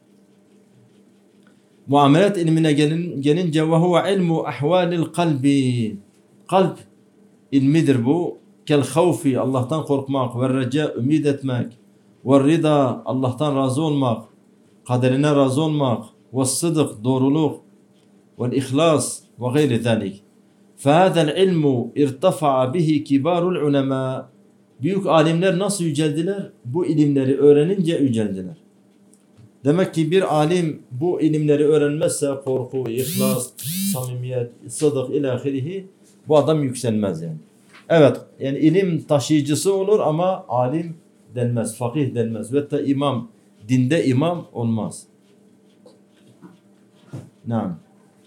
Muamelet ilmine gelin, gelince ve huve ilmu ahvalil kalbi. Kalp ilmidir bu. Kel havfi, Allah'tan korkmak, ve reca, ümid etmek, ve rida, Allah'tan razı olmak, kaderine razı olmak, ve sıdık, doğruluk, ve ihlas ve gayri zalik. Fehâzel ilmu irtafa'a bihi kibarul ulema. Büyük alimler nasıl yüceldiler? Bu ilimleri öğrenince yüceldiler. Demek ki bir alim bu ilimleri öğrenmezse korku, ihlas, samimiyet, sıdık ilahirihi bu adam yükselmez yani. Evet yani ilim taşıyıcısı olur ama alim denmez, fakih denmez ve de imam, dinde imam olmaz. Naam.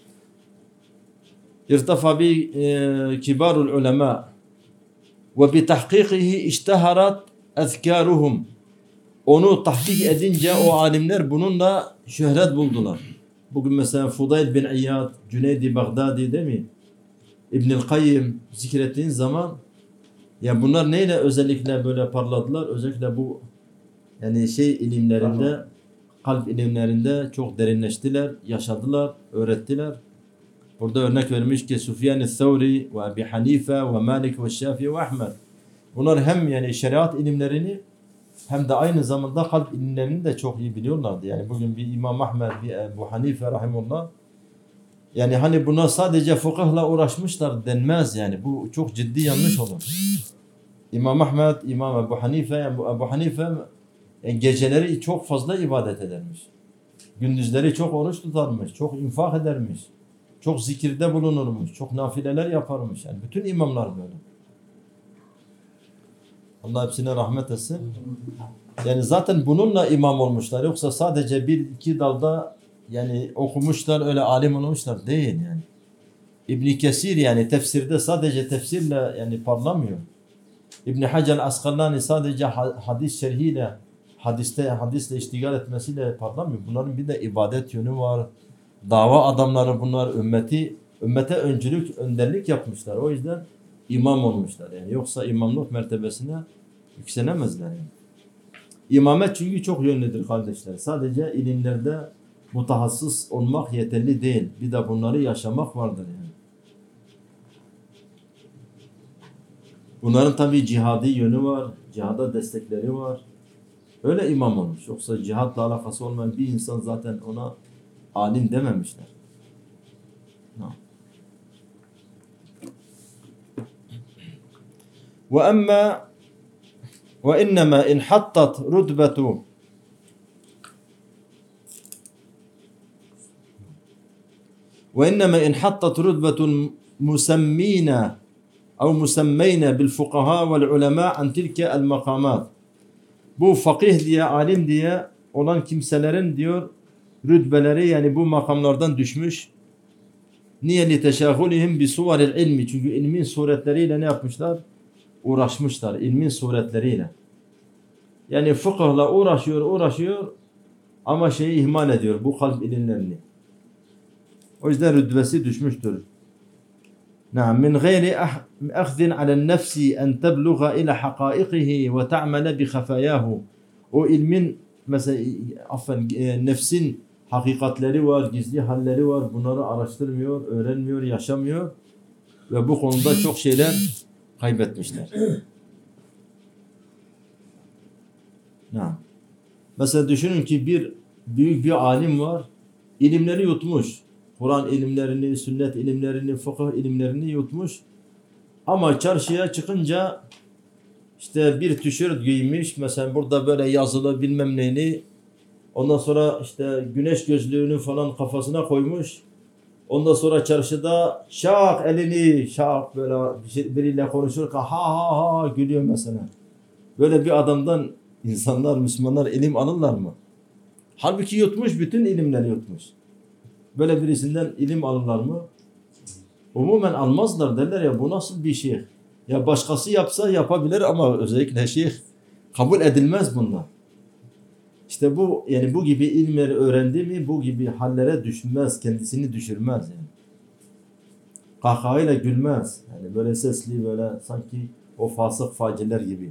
İrtafa bi kibarul ulema ve bi tahkikihi işteharat ezkaruhum. Onu tahkik edince o alimler bununla şöhret buldular. Bugün mesela Fudayl bin İyad, Cüneyd-i Bağdadi değil mi? İbnül Kayyim zikrettiğin zaman ya bunlar neyle özellikle böyle parladılar? Özellikle bu yani şey ilimlerinde, kalp ilimlerinde çok derinleştiler, yaşadılar, öğrettiler. Burada örnek vermiş ki Süfyan-ı Thawri ve Ebi Hanife ve Malik ve Şafii ve Ahmed. Bunlar hem yani şeriat ilimlerini hem de aynı zamanda kalp ilimlerini de çok iyi biliyorlardı. Yani bugün bir İmam Ahmed, bir Ebu Hanife rahimullah. Yani hani buna sadece fıkıhla uğraşmışlar denmez yani. Bu çok ciddi yanlış olur. İmam Ahmed, İmam Ebu Hanife, Ebu, Ebu Hanife yani geceleri çok fazla ibadet edermiş. Gündüzleri çok oruç tutarmış, çok infak edermiş. Çok zikirde bulunurmuş, çok nafileler yaparmış. Yani bütün imamlar böyle. Allah hepsine rahmet etsin. Yani zaten bununla imam olmuşlar. Yoksa sadece bir iki dalda yani okumuşlar, öyle alim olmuşlar değil yani. İbn Kesir yani tefsirde sadece tefsirle yani parlamıyor. İbn Hacer Asqalani sadece hadis şerhiyle, hadiste hadisle iştigal etmesiyle parlamıyor. Bunların bir de ibadet yönü var. Dava adamları bunlar, ümmeti ümmete öncülük, önderlik yapmışlar. O yüzden imam olmuşlar yani. Yoksa imamlık mertebesine yükselemezler yani. İmamet çünkü çok yönlüdür kardeşler. Sadece ilimlerde mutahassıs olmak yeterli değil. Bir de bunları yaşamak vardır yani. Bunların tabii cihadi yönü var. Cihada destekleri var. Öyle imam olmuş. Yoksa cihatla alakası olmayan bir insan zaten ona alim dememişler. No. Ve emma ve innema inhattat rutbetu ve innema inhattat rutbetun musemmina ev musemmeyna bil fukaha vel ulema an tilke el makamat. Bu fakih diye, alim diye olan kimselerin diyor rütbeleri yani bu makamlardan düşmüş. Niye li teşahhulihim bi suvaril ilmi? Çünkü ilmin suretleriyle ne yapmışlar? Uğraşmışlar ilmin suretleriyle. Yani fıkıhla uğraşıyor, uğraşıyor ama şeyi ihmal ediyor bu kalp ilimlerini. O yüzden rütbesi düşmüştür. Naam min gayri akhdin alen nefsi en tebluğa ila hakaikihi ve ta'mele bi khafayahu. O ilmin mesela affen nefsin hakikatleri var, gizli halleri var. Bunları araştırmıyor, öğrenmiyor, yaşamıyor ve bu konuda çok şeyler kaybetmişler. Naam. Mesela düşünün ki bir büyük bir alim var, ilimleri yutmuş. Kur'an ilimlerini, sünnet ilimlerini, fıkıh ilimlerini yutmuş. Ama çarşıya çıkınca işte bir tişört giymiş. Mesela burada böyle yazılı bilmem neyini. Ondan sonra işte güneş gözlüğünü falan kafasına koymuş. Ondan sonra çarşıda şak elini şak böyle biriyle konuşurken ha ha ha gülüyor mesela. Böyle bir adamdan insanlar, Müslümanlar ilim alırlar mı? Halbuki yutmuş, bütün ilimleri yutmuş. Böyle birisinden ilim alırlar mı? Umumen almazlar, derler ya bu nasıl bir şeyh? Ya başkası yapsa yapabilir ama özellikle şeyh kabul edilmez bunlar. İşte bu yani bu gibi ilimleri öğrendi mi bu gibi hallere düşmez, kendisini düşürmez yani. Kahkahayla gülmez. Yani böyle sesli, böyle sanki o fasık faciler gibi.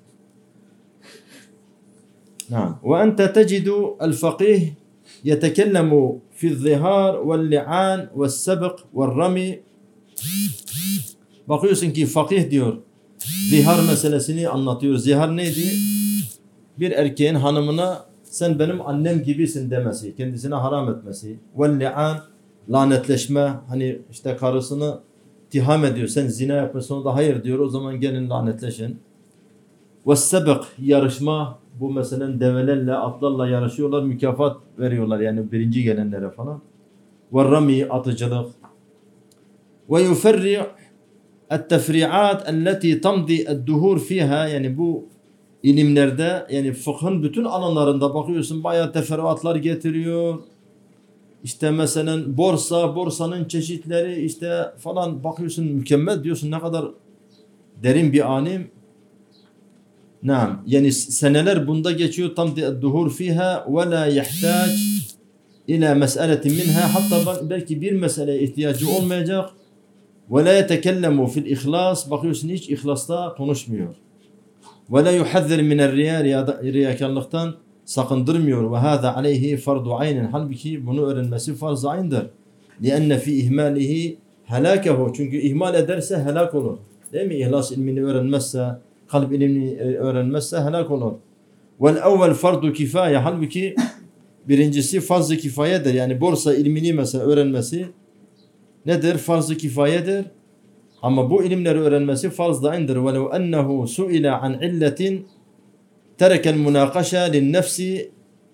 نعم وأنت تجد الفقيه يتكلم في الظهار واللعان والسبق والرمي. Bakıyorsun ki fakih diyor, zihar meselesini anlatıyor. Zihar neydi? Bir erkeğin hanımına sen benim annem gibisin demesi, kendisine haram etmesi. Velli'an, lanetleşme, hani işte karısını ittiham ediyor, sen zina yapıyorsun, o da hayır diyor, o zaman gelin lanetleşin. Vessebek, yarışma, bu mesela develerle, atlarla yarışıyorlar, mükafat veriyorlar yani birinci gelenlere falan. Ve rami, atıcılık. Ve yuferri' التفريعات التي تمضي الدهور فيها, yani bu ilimlerde, yani fıkhın bütün alanlarında bakıyorsun bayağı teferruatlar getiriyor. İşte mesela borsa, borsanın çeşitleri işte falan bakıyorsun mükemmel diyorsun, ne kadar derin bir alim. Naam, yani seneler bunda geçiyor, tam duhur fiha ve la yahtac ila mes'aletin minha, hatta belki bir meseleye ihtiyacı olmayacak. Ve la yetekellemu fil ihlas, bakıyorsun hiç ihlasta konuşmuyor. Ve la yuhazzir minel riya, riyakarlıktan sakındırmıyor. Ve hâzâ aleyhi fardu aynin, halbuki bunu öğrenmesi farz-ı aynıdır. Lienne fi ihmalihi helâkehu, çünkü ihmal ederse helak olur. Değil mi? İhlas ilmini öğrenmezse, kalp ilmini öğrenmezse helak olur. Vel evvel fardu kifaye, halbuki birincisi farz-ı kifayedir. Yani borsa ilmini mesela öğrenmesi nedir? Farz-ı kifayedir. Ama bu ilimleri öğrenmesi farz da aynıdır. وَلَوْ أَنَّهُ سُئِلَ عَنْ عِلَّةٍ تَرَكَ الْمُنَاقَشَةَ لِلنَّفْسِ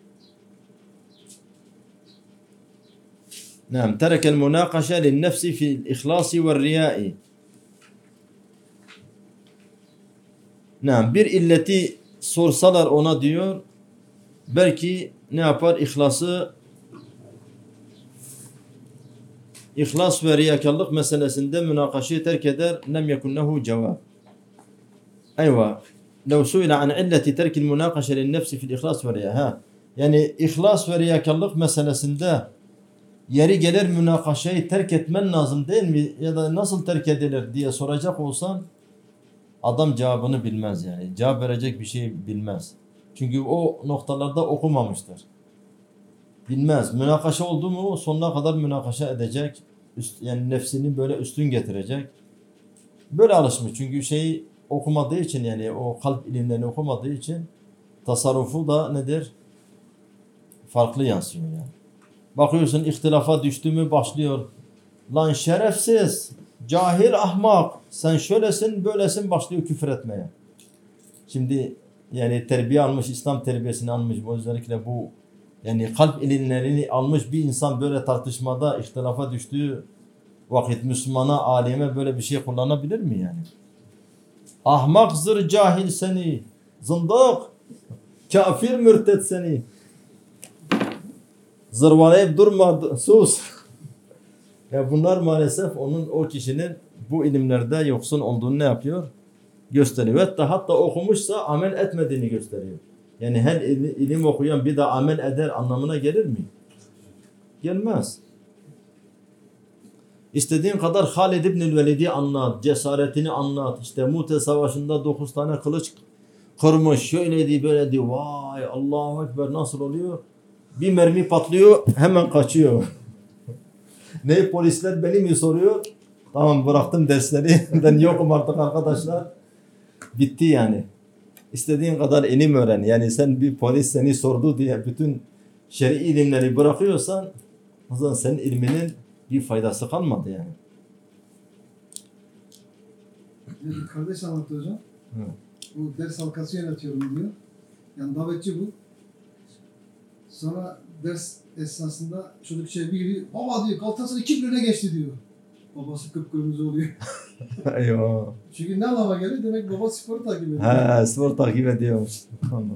نعم ترك المناقشة للنفس في الإخلاص والرياء. نعم, bir illeti sorsalar ona diyor, belki ne yapar? İhlası, İhlas ve riyakarlık meselesinde münakaşayı terk eder. Nem yekun lehu cevab. Eyvah. Lev su'ila an illeti terkil münakaşe lin nefsi fil ihlas ve riya. Ha. Yani ihlas ve riyakarlık meselesinde yeri gelir münakaşayı terk etmen lazım değil mi? Ya da nasıl terk edilir diye soracak olsan adam cevabını bilmez yani. Cevap verecek bir şey bilmez. Çünkü o noktalarda okumamıştır. Bilmez. Münakaşa oldu mu sonuna kadar münakaşa edecek. Üst, yani nefsini böyle üstün getirecek. Böyle alışmış. Çünkü şeyi okumadığı için, yani o kalp ilimlerini okumadığı için tasarrufu da nedir? Farklı yansıyor yani. Bakıyorsun ihtilafa düştü mü başlıyor. Lan şerefsiz, cahil, ahmak, sen şöylesin böylesin, başlıyor küfür etmeye. Şimdi yani terbiye almış, İslam terbiyesini almış, özellikle bu yani kalp ilimlerini almış bir insan böyle tartışmada ihtilafa düştüğü vakit Müslümana, alime böyle bir şey kullanabilir mi yani? Ahmak, zır, cahil seni, zındık, kafir, mürted seni. Zırvalayıp durma, sus. Ya bunlar maalesef onun, o kişinin bu ilimlerde yoksun olduğunu ne yapıyor? Gösteriyor. Hatta, hatta okumuşsa amel etmediğini gösteriyor. Yani her ilim okuyan bir de amel eder anlamına gelir mi? Gelmez. İstediğin kadar Halid İbnül Velid'i anlat, cesaretini anlat. İşte Mu'te Savaşı'nda dokuz tane kılıç kırmış, şöyleydi böyleydi. Vay Allahu Ekber, nasıl oluyor? Bir mermi patlıyor, hemen kaçıyor. Ne, polisler beni mi soruyor? Tamam, bıraktım dersleri. Ben yokum artık arkadaşlar. Bitti yani. İstediğin kadar ilim öğren. Yani sen, bir polis seni sordu diye bütün şer'i ilimleri bırakıyorsan o zaman senin ilminin bir faydası kalmadı yani. Bir kardeş anlattı hocam. Hı. Bu ders halkası yönetiyorum diyor. Yani davetçi bu. Sonra ders esnasında çocuk şey bir giriyor. Baba diyor, Galatasaray iki bir öne geçti diyor. Babası kıpkırmızı oluyor. Eyvah. Çünkü ne anlama geliyor? Demek baba sporu takip ediyor. He, spor takip ediyormuş. Allah.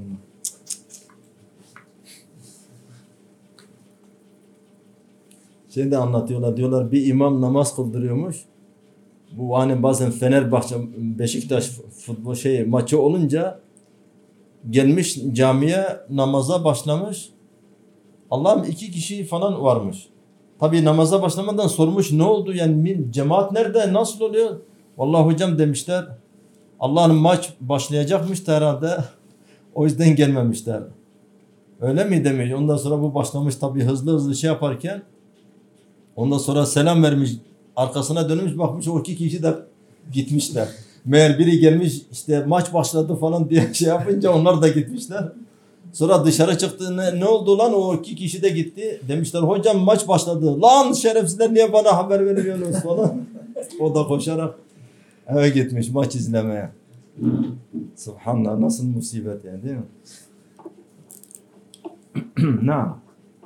Şey de anlatıyorlar, diyorlar bir imam namaz kıldırıyormuş. Bu hani bazen Fenerbahçe, Beşiktaş futbol şey maçı olunca gelmiş camiye, namaza başlamış. Allah'ım iki kişi falan varmış. Tabi namaza başlamadan sormuş ne oldu yani cemaat nerede nasıl oluyor? Vallahi hocam demişler Allah'ın maç başlayacakmış da herhalde o yüzden gelmemişler. Öyle mi demiş. Ondan sonra bu başlamış tabi hızlı hızlı şey yaparken ondan sonra selam vermiş arkasına dönmüş bakmış o iki kişi de gitmişler. Meğer biri gelmiş işte maç başladı falan diye şey yapınca onlar da gitmişler. Sonra dışarı çıktı ne, ne oldu lan o iki kişi de gitti. Demişler hocam maç başladı. Lan şerefsizler niye bana haber vermiyorsunuz falan. O da koşarak eve gitmiş maç izlemeye. Subhanallah nasıl musibet yani değil mi? Naam.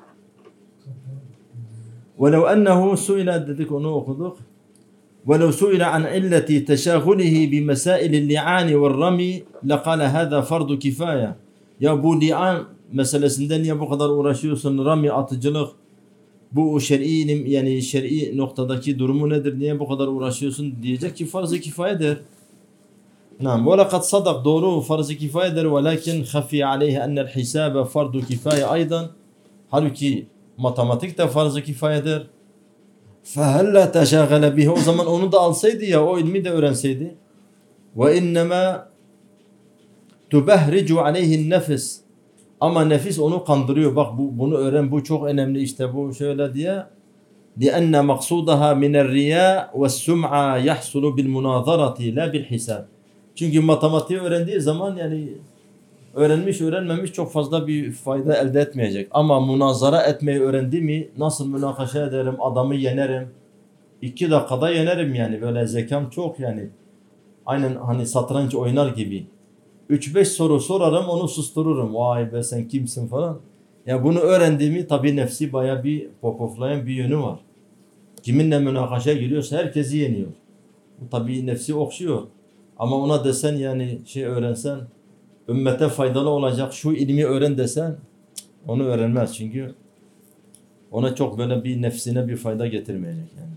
وَلَوْ أَنَّهُ سُئِلَ dedik onu okuduk. وَلَوْ سُئِلَ عَنْ عِلَّةِ تَشَاغُلِهِ بِمَسَائِلِ اللِّعَانِ وَالرَّمِي لَقَالَ هَذَا فَرْضُ كِفَايَةً. Ya bu li'an meselesinde niye bu kadar uğraşıyorsun? Rami atıcılık bu şer'i ilim yani şer'i noktadaki durumu nedir? Niye bu kadar uğraşıyorsun? Diyecek ki farz-ı kifayedir. Naam. Ve lekad sadak doğru farz-ı kifayedir. Velakin hafi aleyhi ennel hisabe fardu kifaye aydan. Halbuki matematik de farz-ı kifayedir. Fehelle teşâgele bihi. O zaman onu da alsaydı ya o ilmi de öğrenseydi. Ve innema tubehricu aleyhin nefis. Ama nefis onu kandırıyor. Bak bu, bunu öğren bu çok önemli işte bu şöyle diye. لِأَنَّ مَقْصُودَهَا مِنَ الرِّيَاءِ وَالسُّمْعَى يَحْصُلُ بِالْمُنَاظَرَةِ لَا بِالْحِسَابِ. Çünkü matematiği öğrendiği zaman yani öğrenmiş öğrenmemiş çok fazla bir fayda elde etmeyecek. Ama münazara etmeyi öğrendi mi nasıl münakaşa ederim adamı yenerim. İki dakikada yenerim yani böyle zekam çok yani. Aynen hani satranç oynar gibi. üç beş soru sorarım onu sustururum. Vay be sen kimsin falan. Ya yani bunu öğrendiğimi tabii nefsi baya bir popoflayan bir yönü var. Kiminle münakaşa giriyorsa herkesi yeniyor. Bu tabii nefsi okşuyor. Ama ona desen yani şey öğrensen ümmete faydalı olacak şu ilmi öğren desen onu öğrenmez. Çünkü ona çok böyle bir nefsine bir fayda getirmeyecek yani.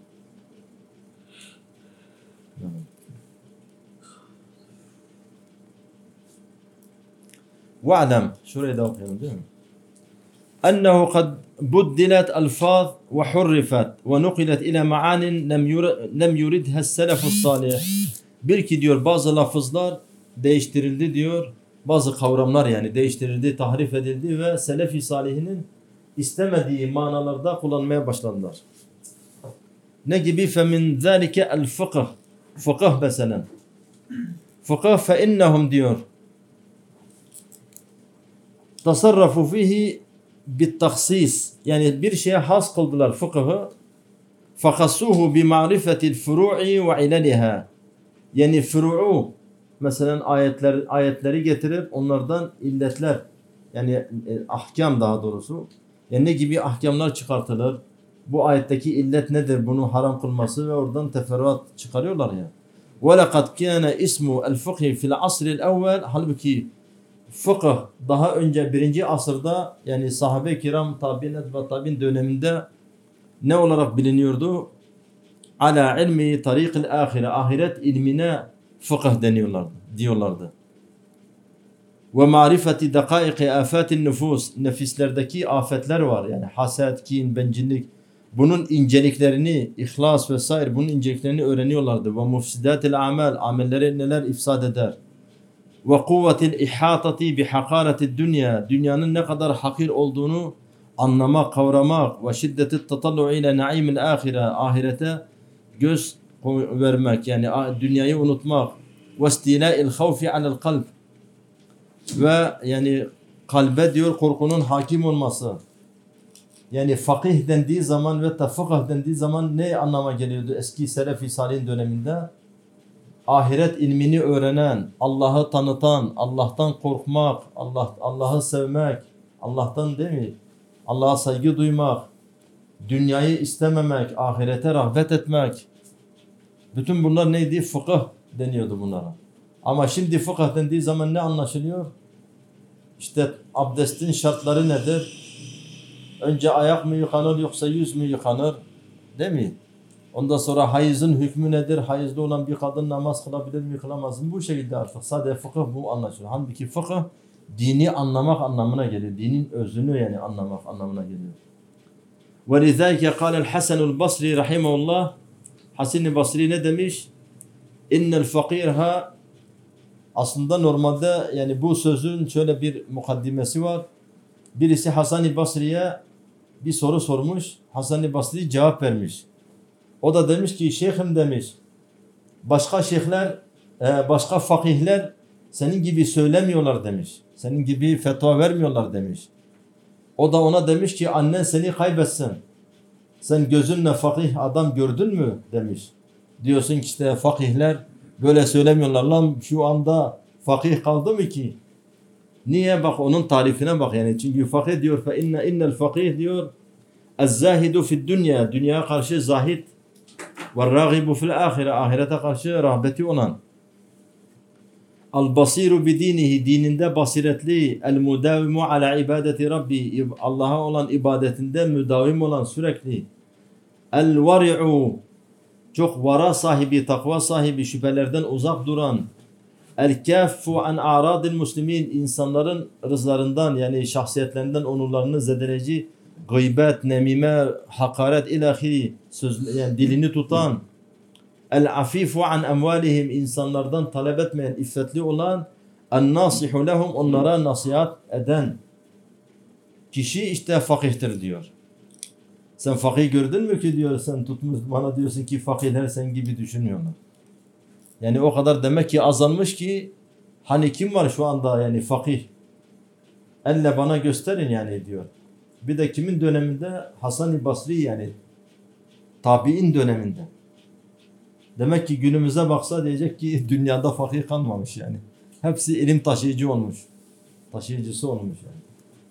وَعْلَمْ şurayı da okuyalım değil mi? أنه قد بدلت ألفاظ وحرفت ونقلت إلى معان لم لم يردها السلف الصالح. Bir ki diyor bazı lafızlar değiştirildi diyor. Bazı kavramlar yani değiştirildi, tahrif edildi ve selef-i salihinin istemediği manalarda kullanmaya başladılar. Ne gibi? فَمِنْ ذَٰلِكَ الْفِقْهِ Fıkıh mesela. Fıkıh فَاِنَّهُمْ diyor. Tasarrafu fihi bittaksis. Yani bir şeye has kıldılar fıkıhı. Fakassuhu bi ma'rifetil furu'i ve ilaliha. Yani furu'u mesela ayetler ayetleri getirip onlardan illetler yani e, ahkam daha doğrusu. Yani ne gibi ahkamlar çıkartılır? Bu ayetteki illet nedir? Bunu haram kılması ve oradan teferruat çıkarıyorlar ya. Ve lekad kâne ismu el fıkhi fil asril evvel. Halbuki fıkıh daha önce birinci asırda yani sahabe-i kiram tabi'in ve tabi'in döneminde ne olarak biliniyordu? Ala ilmi tarikil ahire. Ahiret ilmine fıkıh deniyorlardı, diyorlardı. Ve marifeti dakaiki afatin nüfus. Nefislerdeki afetler var. Yani haset, kin, bencillik. Bunun inceliklerini, ihlas vesaire bunun inceliklerini öğreniyorlardı. Ve mufsidatil amel. Amelleri neler ifsad eder. Ve kuvvetil ihatati bi hakaretid dünya. Dünyanın ne kadar hakir olduğunu anlamak, kavramak ve şiddetit tatallu'i ile naimil ahire. Ahirete göz vermek yani dünyayı unutmak. Ve istila'il havfi alel kalb. Ve yani kalbe diyor korkunun hakim olması. Yani fakih dendiği zaman ve fıkıh dendiği zaman ne anlama geliyordu eski Selefi Salih'in döneminde? Ahiret ilmini öğrenen, Allah'ı tanıtan, Allah'tan korkmak, Allah Allah'ı sevmek, Allah'tan değil mi? Allah'a saygı duymak, dünyayı istememek, ahirete rağbet etmek. Bütün bunlar neydi? Fıkıh deniyordu bunlara. Ama şimdi fıkıh dendiği zaman ne anlaşılıyor? İşte abdestin şartları nedir? Önce ayak mı yıkanır yoksa yüz mü yıkanır? Değil mi? Ondan sonra hayızın hükmü nedir? Hayızlı olan bir kadın namaz kılabilir mi, kılamaz mı? Bu şekilde artık sadece fıkıh bu anlaşılıyor. Halbuki fıkıh dini anlamak anlamına geliyor. Dinin özünü yani anlamak anlamına geliyor. وَلِذَٰلِكَ قَالَ الْحَسَنُ الْبَصْرِي رَحِمَهُ اللّٰهِ Hasan-ı Basri ne demiş? İnnel fakirha, aslında normalde yani bu sözün şöyle bir mukaddimesi var. Birisi Hasan-ı Basri'ye bir soru sormuş. Hasan-ı Basri cevap vermiş. O da demiş ki şeyhim demiş. Başka şeyhler, başka fakihler senin gibi söylemiyorlar demiş. Senin gibi fetva vermiyorlar demiş. O da ona demiş ki annen seni kaybetsin. Sen gözünle fakih adam gördün mü demiş. Diyorsun ki işte fakihler böyle söylemiyorlar. Lan şu anda fakih kaldı mı ki? Niye? Bak onun tarifine bak yani. Çünkü fakih diyor fe inne innel fakih diyor ez-zahidu fid dünya. Dünyaya karşı zahid ve ragibu fil ahire. Ahirete karşı rahbeti olan. Al-basiru bi dinihi, dininde basiretli, el-mudavimu ala ibadeti Rabbi, Allah'a olan ibadetinde müdavim olan, sürekli. El-vari'u, çok vara sahibi, takva sahibi, şüphelerden uzak duran. El-kaffu an a'radil muslimin, insanların rızlarından yani şahsiyetlerinden onurlarını zedeleyici, gıybet, nemime, hakaret ilahiri, söz, yani dilini tutan. El-afifu an emvalihim, insanlardan talep etmeyen, iffetli olan, en-nasihu lehum, onlara nasihat eden kişi işte fakihtir diyor. Sen fakih gördün mü ki diyor, sen tutmuş bana diyorsun ki fakihler sen gibi düşünüyorlar. Yani o kadar demek ki azalmış ki hani kim var şu anda yani fakih? Elle bana gösterin yani diyor. Bir de kimin döneminde? Hasan-ı Basri yani tabi'in döneminde. Demek ki günümüze baksa diyecek ki dünyada fakih kalmamış yani. Hepsi ilim taşıyıcı olmuş. Taşıyıcısı olmuş yani.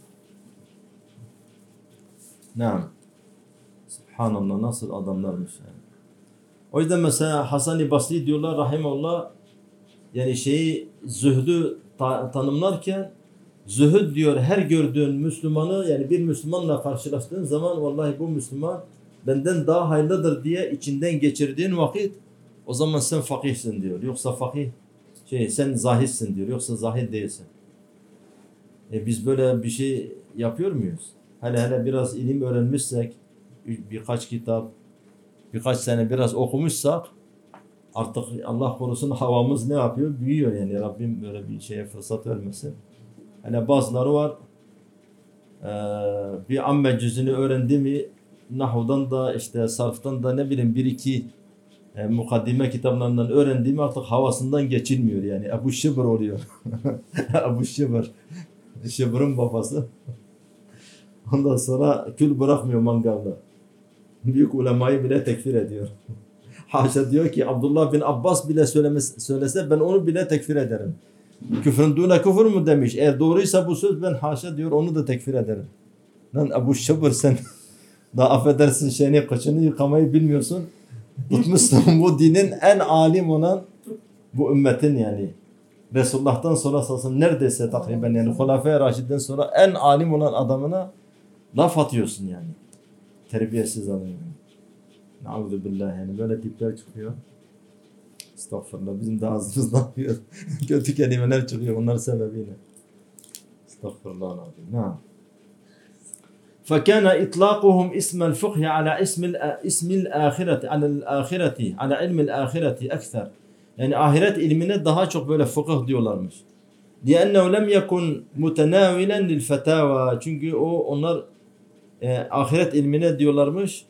Naam. Subhanallah, nasıl adamlarmış yani. O yüzden mesela Hasan-ı Basri diyorlar rahimahullah, yani şeyi zühdü ta tanımlarken zühd diyor her gördüğün Müslümanı yani bir Müslümanla karşılaştığın zaman vallahi bu Müslüman benden daha hayırlıdır diye içinden geçirdiğin vakit o zaman sen fakihsin diyor. Yoksa fakih şey sen zahitsin diyor. Yoksa zahid değilsin. E biz böyle bir şey yapıyor muyuz? Hele hele biraz ilim öğrenmişsek, birkaç kitap, birkaç sene biraz okumuşsak artık Allah korusun havamız ne yapıyor? Büyüyor yani. Rabbim böyle bir şeye fırsat vermesin. Hele bazıları var ee, bir amme cüzünü öğrendi mi nahudan da işte sarftan da ne bileyim bir iki e, mukaddime kitaplarından öğrendi mi artık havasından geçilmiyor yani. Ebu Şibr oluyor. Ebu Şibr. Şibr'ın babası. Ondan sonra kül bırakmıyor mangalda. Büyük ulemayı bile tekfir ediyor. Haşa diyor ki Abdullah bin Abbas bile söylemesi, söylese ben onu bile tekfir ederim. Küfrün dûne küfür mü demiş. Eğer doğruysa bu söz ben haşa diyor onu da tekfir ederim. Lan Ebu Şibr sen daha affedersin şeyini kıçını yıkamayı bilmiyorsun. Tutmuşsun bu dinin en alim olan bu ümmetin yani. Resulullah'tan sonra sasın neredeyse takriben yani Hulafai Raşid'den sonra en alim olan adamına laf atıyorsun yani. Terbiyesiz adam. Nauzu billah yani böyle tipler çıkıyor. Estağfurullah bizim de ağzımızdan yapıyor. Kötü kelimeler çıkıyor onlar sebebiyle. Estağfurullah. Naam. فكان إطلاقهم اسم الفقه على اسم اسم الآخرة على الآخرة على علم الآخرة أكثر. Yani ahiret ilmine daha çok böyle fıkıh diyorlarmış. لأنه لم يكن متناولا للفتاوى. Çünkü o onlar e, ahiret ilmine diyorlarmış.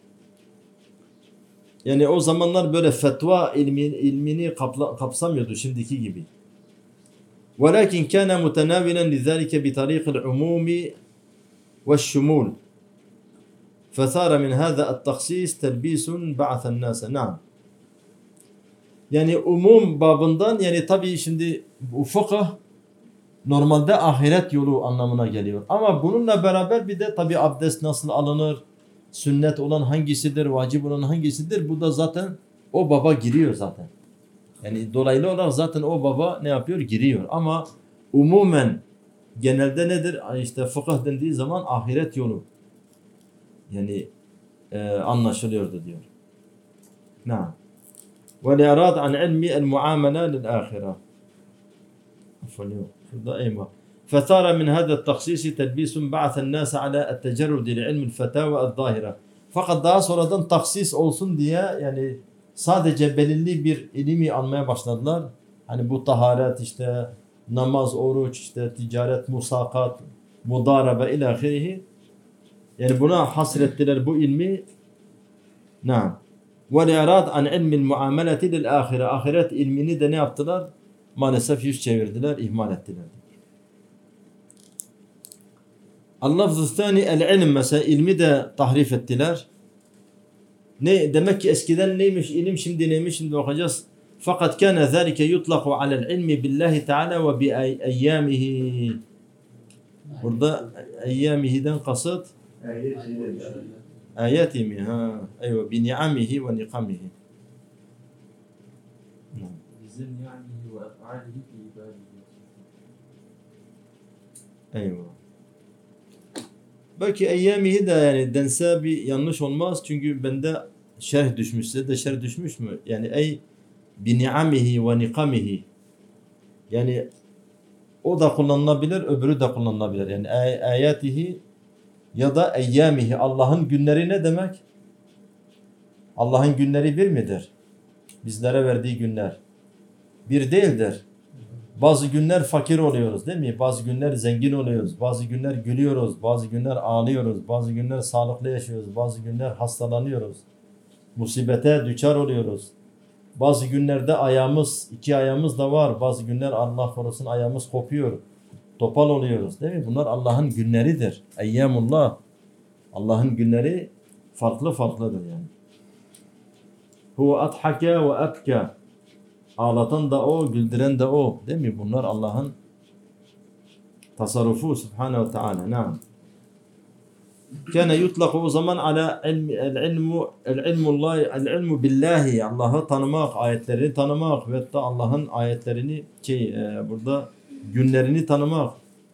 Yani o zamanlar böyle fetva ilmi, ilmini kapla, kapsamıyordu şimdiki gibi. ولكن كان متناولا لذلك بطريق العموم والشمول. فثار من هذا التخصيص تلبيس بعث الناس. نعم. Yani umum babından yani tabii şimdi bu fıkıh normalde ahiret yolu anlamına geliyor. Ama bununla beraber bir de tabii abdest nasıl alınır, sünnet olan hangisidir, vacip olan hangisidir bu da zaten o baba giriyor zaten. Yani dolaylı olarak zaten o baba ne yapıyor? Giriyor. Ama umumen genelde nedir? İşte fıkıh dendiği zaman ahiret yolu. Yani e, anlaşılıyordu diyor. Naam. وَالْاِعْرَاض عَنْ عِلْمِ الْمُعَامَلَةِ لِلْآخِرَةِ. فثار من هذا التخصيص تلبيس بعث الناس على التجرد لعلم الفتاوى الظاهرة. Fakat daha sonradan taksis olsun diye yani sadece belirli bir ilmi almaya başladılar. Hani bu taharet işte namaz, oruç, işte ticaret, musakat, mudarebe ilahirihi. Yani buna hasrettiler bu ilmi. Naam. Ve-l-i'rad an ilmil muameleti lil-ahire. Ahiret ilmini de ne yaptılar? Maalesef yüz çevirdiler, ihmal ettiler. El-lafz-ı thani el-ilm, mesela ilmi de tahrif ettiler. Ne demek ki eskiden neymiş ilim, şimdi neymiş, şimdi bakacağız. Fakat kana zalika yutlaqu ala'l ilmi billahi Teala ve bi eyyamihi. Burada eyyamihi'den kasıt Ayet şey demiş. ayati mi? Ha, eyvah, bi ni'amihi ve nikamihi. بزن نعمه وأفعاله في عباده. Eyvah. Belki eyyamihi de yani dense bir yanlış olmaz. Çünkü bende şerh düşmüş. Size de şerh düşmüş mü? Yani ey bi ni'amihi ve nikamihi. Yani o da kullanılabilir, öbürü de kullanılabilir. Yani ay- ayatihi ya da eyyamihi. Allah'ın günleri ne demek? Allah'ın günleri bir midir? Bizlere verdiği günler. Bir değildir. Bazı günler fakir oluyoruz değil mi? Bazı günler zengin oluyoruz. Bazı günler gülüyoruz. Bazı günler ağlıyoruz. Bazı günler sağlıklı yaşıyoruz. Bazı günler hastalanıyoruz. Musibete düçar oluyoruz. Bazı günlerde ayağımız, iki ayağımız da var. Bazı günler Allah korusun ayağımız kopuyor. Topal oluyoruz değil mi? Bunlar Allah'ın günleridir. Eyyamullah. Allah'ın günleri farklı farklıdır yani. Huve adhake ve abka. Ağlatan da o, güldüren de o. Değil mi? Bunlar Allah'ın tasarrufu subhanehu ve teala. Naam. Kâne yutlak o zaman ala el-ilmu el-ilmullahi el-ilmu billahi. Allah'ı tanımak, ayetlerini tanımak ve hatta Allah'ın ayetlerini şey, e, burada günlerini tanımak.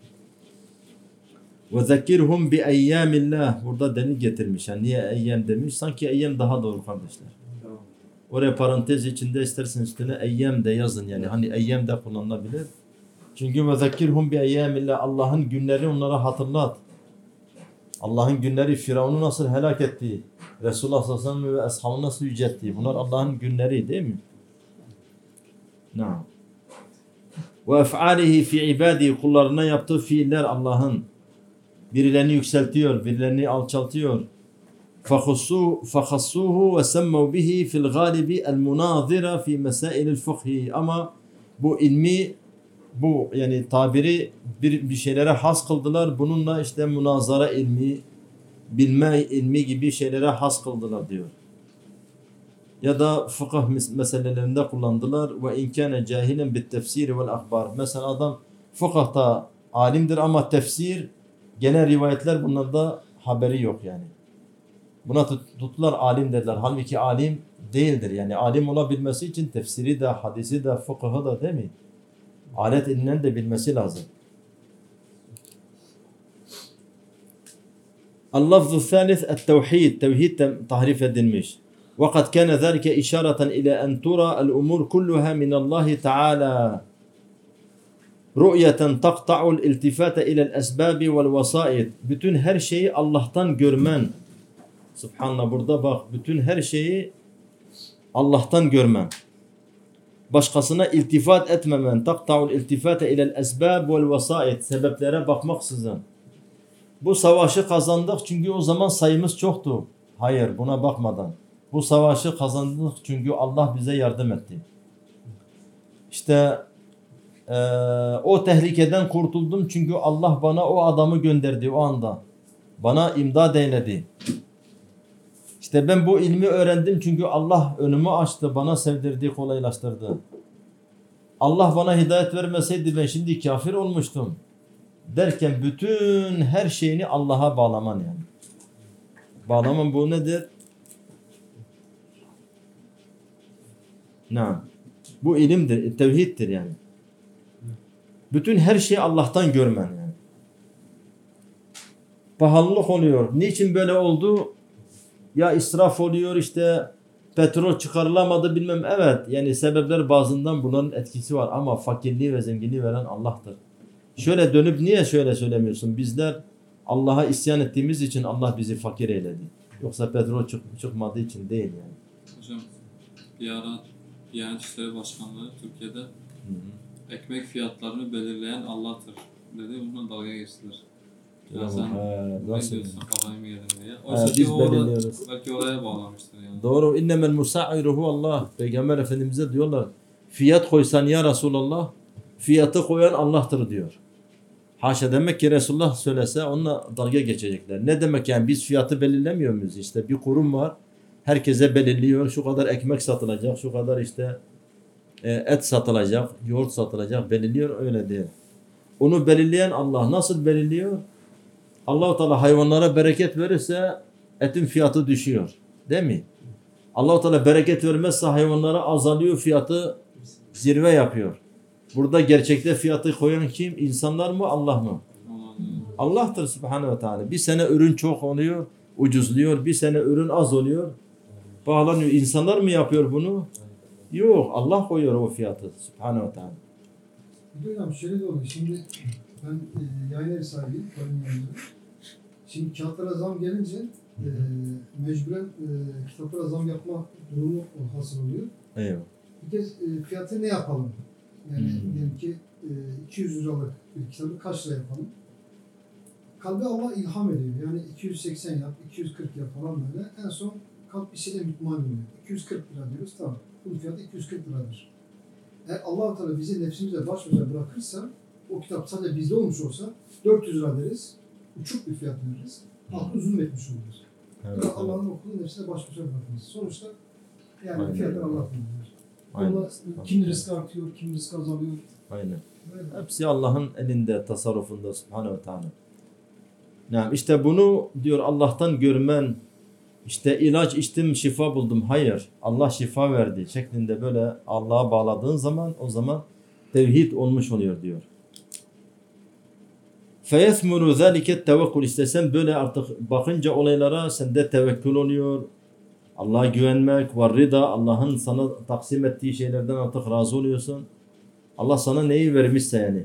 Ve zekirhum bi eyyamillah. Burada delil getirmiş. Yani niye eyyam demiş? Sanki eyyam daha doğru kardeşler. Oraya parantez içinde isterseniz üstüne eyyem de yazın yani hani eyyem de kullanılabilir. Çünkü ve zekirhum bi eyyamillah, Allah'ın günleri onlara hatırlat. Allah'ın günleri, Firavun'u nasıl helak ettiği, Resulullah sallallahu aleyhi ve sellem ve ashabını nasıl yücelttiği. Bunlar Allah'ın günleri değil mi? Naam. Ve ef'alihi fi ibadihi, kullarına yaptığı fiiller Allah'ın. Birilerini yükseltiyor, birilerini alçaltıyor. فَخَصُّوهُ وَسَمَّوْا بِهِ فِي الْغَالِبِ الْمُنَاظِرَ فِي مَسَائِلِ الْفُقْهِ. Ama bu ilmi, bu yani tabiri bir, bir şeylere has kıldılar. Bununla işte münazara ilmi, bilme ilmi gibi şeylere has kıldılar diyor. Ya da fıkıh meselelerinde kullandılar. Ve inkâne cahilen bit tefsiri vel ahbar. Mesela adam fıkıhta alimdir ama tefsir, genel rivayetler bunlarda haberi yok yani. Buna tuttular alim dediler. Halbuki alim değildir. Yani alim olabilmesi için tefsiri de, hadisi de, fıkıhı da değil mi? Alet ilinden de bilmesi lazım. El-lafzu thalith et-tevhid. Tevhid de tahrif edilmiş. وَقَدْ كَانَ ذَلِكَ إِشَارَةً إِلَى أَنْ تُرَى الْأُمُورُ كُلُّهَا مِنَ اللّٰهِ تَعَالَى رُؤْيَةً تَقْطَعُ الْاِلْتِفَاتَ إِلَى الْأَسْبَابِ وَالْوَسَائِدِ. Bütün her şeyi Allah'tan görmen. Subhanallah, burada bak, bütün her şeyi Allah'tan görmen. Başkasına iltifat etmemen. Takta'ul iltifate ilel esbab vel vesait. Sebeplere bakmaksızın. Bu savaşı kazandık çünkü o zaman sayımız çoktu. Hayır, buna bakmadan. Bu savaşı kazandık çünkü Allah bize yardım etti. İşte e, o tehlikeden kurtuldum çünkü Allah bana o adamı gönderdi o anda. Bana imdad eyledi. İşte ben bu ilmi öğrendim çünkü Allah önümü açtı, bana sevdirdi, kolaylaştırdı. Allah bana hidayet vermeseydi ben şimdi kafir olmuştum. Derken bütün her şeyini Allah'a bağlaman yani. Bağlaman bu nedir? Ne? Bu ilimdir, tevhiddir yani. Bütün her şeyi Allah'tan görmen yani. Pahalılık oluyor. Niçin böyle oldu? Ya israf oluyor, işte petrol çıkarılamadı bilmem. Evet yani sebepler bazından bunların etkisi var ama fakirliği ve zenginliği veren Allah'tır. Şöyle dönüp niye şöyle söylemiyorsun? Bizler Allah'a isyan ettiğimiz için Allah bizi fakir eyledi. Yoksa petrol çık çıkmadığı için değil yani. Hocam bir ara Diyanet İşleri Başkanlığı Türkiye'de Hı hı. ekmek fiyatlarını belirleyen Allah'tır dedi. Bununla dalga geçtiler. Ya Tamam, sen he, ne nasıl? diyorsun kafayı mı yedin diye. He, Oysa biz ki o orada, belirliyoruz. belki oraya bağlamıştır yani. Doğru. İnnemel musairuhu Allah. Peygamber Efendimiz'e diyorlar. Fiyat koysan ya Resulallah, fiyatı koyan Allah'tır diyor. Haşa, demek ki Resulullah söylese onunla dalga geçecekler. Ne demek yani, biz fiyatı belirlemiyor muyuz? İşte bir kurum var. Herkese belirliyor. Şu kadar ekmek satılacak, şu kadar işte e, et satılacak, yoğurt satılacak, belirliyor, öyle değil. Onu belirleyen Allah. Nasıl belirliyor? Allah-u Teala hayvanlara bereket verirse etin fiyatı düşüyor. Değil mi? Allah-u Teala bereket vermezse hayvanlara azalıyor, fiyatı zirve yapıyor. Burada gerçekte fiyatı koyan kim? İnsanlar mı, Allah mı? Allah'tır Subhanahu ve Teala. Bir sene ürün çok oluyor, ucuzluyor. Bir sene ürün az oluyor, pahalanıyor. İnsanlar mı yapıyor bunu? Yok. Allah koyuyor o fiyatı Subhanahu ve Teala. Bir de hocam şöyle de oluyor. Şimdi ben e, yayın evi sahibiyim. Kalın yayıncıyım. Şimdi kağıtlara zam gelince e, mecburen e, kitaplara zam yapma durumu hasıl oluyor. Eyvallah. Bir kez e, fiyatı ne yapalım? Yani Hmm. diyelim ki e, iki yüz liralık bir kitabı kaç lira yapalım? Kalbe Allah ilham ediyor. Yani iki yüz seksen yap, iki yüz kırk yap falan böyle. En son kalp bir şeyle mutmain oluyor. iki yüz kırk lira diyoruz, tamam. Bunun fiyatı iki yüz kırk liradır. Eğer Allah-u Teala bizi nefsimize baş başa bırakırsa, o kitap sadece bizde olmuş olsa dört yüz lira deriz, uçuk bir fiyat veririz. Halkı zulmetmiş oluruz. Evet, Evet, Allah'ın okulu nefsine baş başa bırakırız. Sonuçta yani Aynen. fiyatlar Allah'tan diyor. Aynen. Ama kim risk artıyor, kim risk azalıyor. Aynen. Böyle. Hepsi Allah'ın elinde, tasarrufunda Subhanahu ve Teala. Yani işte bunu diyor Allah'tan görmen, işte ilaç içtim şifa buldum. Hayır. Allah şifa verdi şeklinde böyle Allah'a bağladığın zaman o zaman tevhid olmuş oluyor diyor. فَيَثْمُرُ ذَٰلِكَ التَّوَكُّلِ İşte sen böyle artık bakınca olaylara sende tevekkül oluyor. Allah'a güvenmek var, rida, Allah'ın sana taksim ettiği şeylerden artık razı oluyorsun. Allah sana neyi vermişse yani.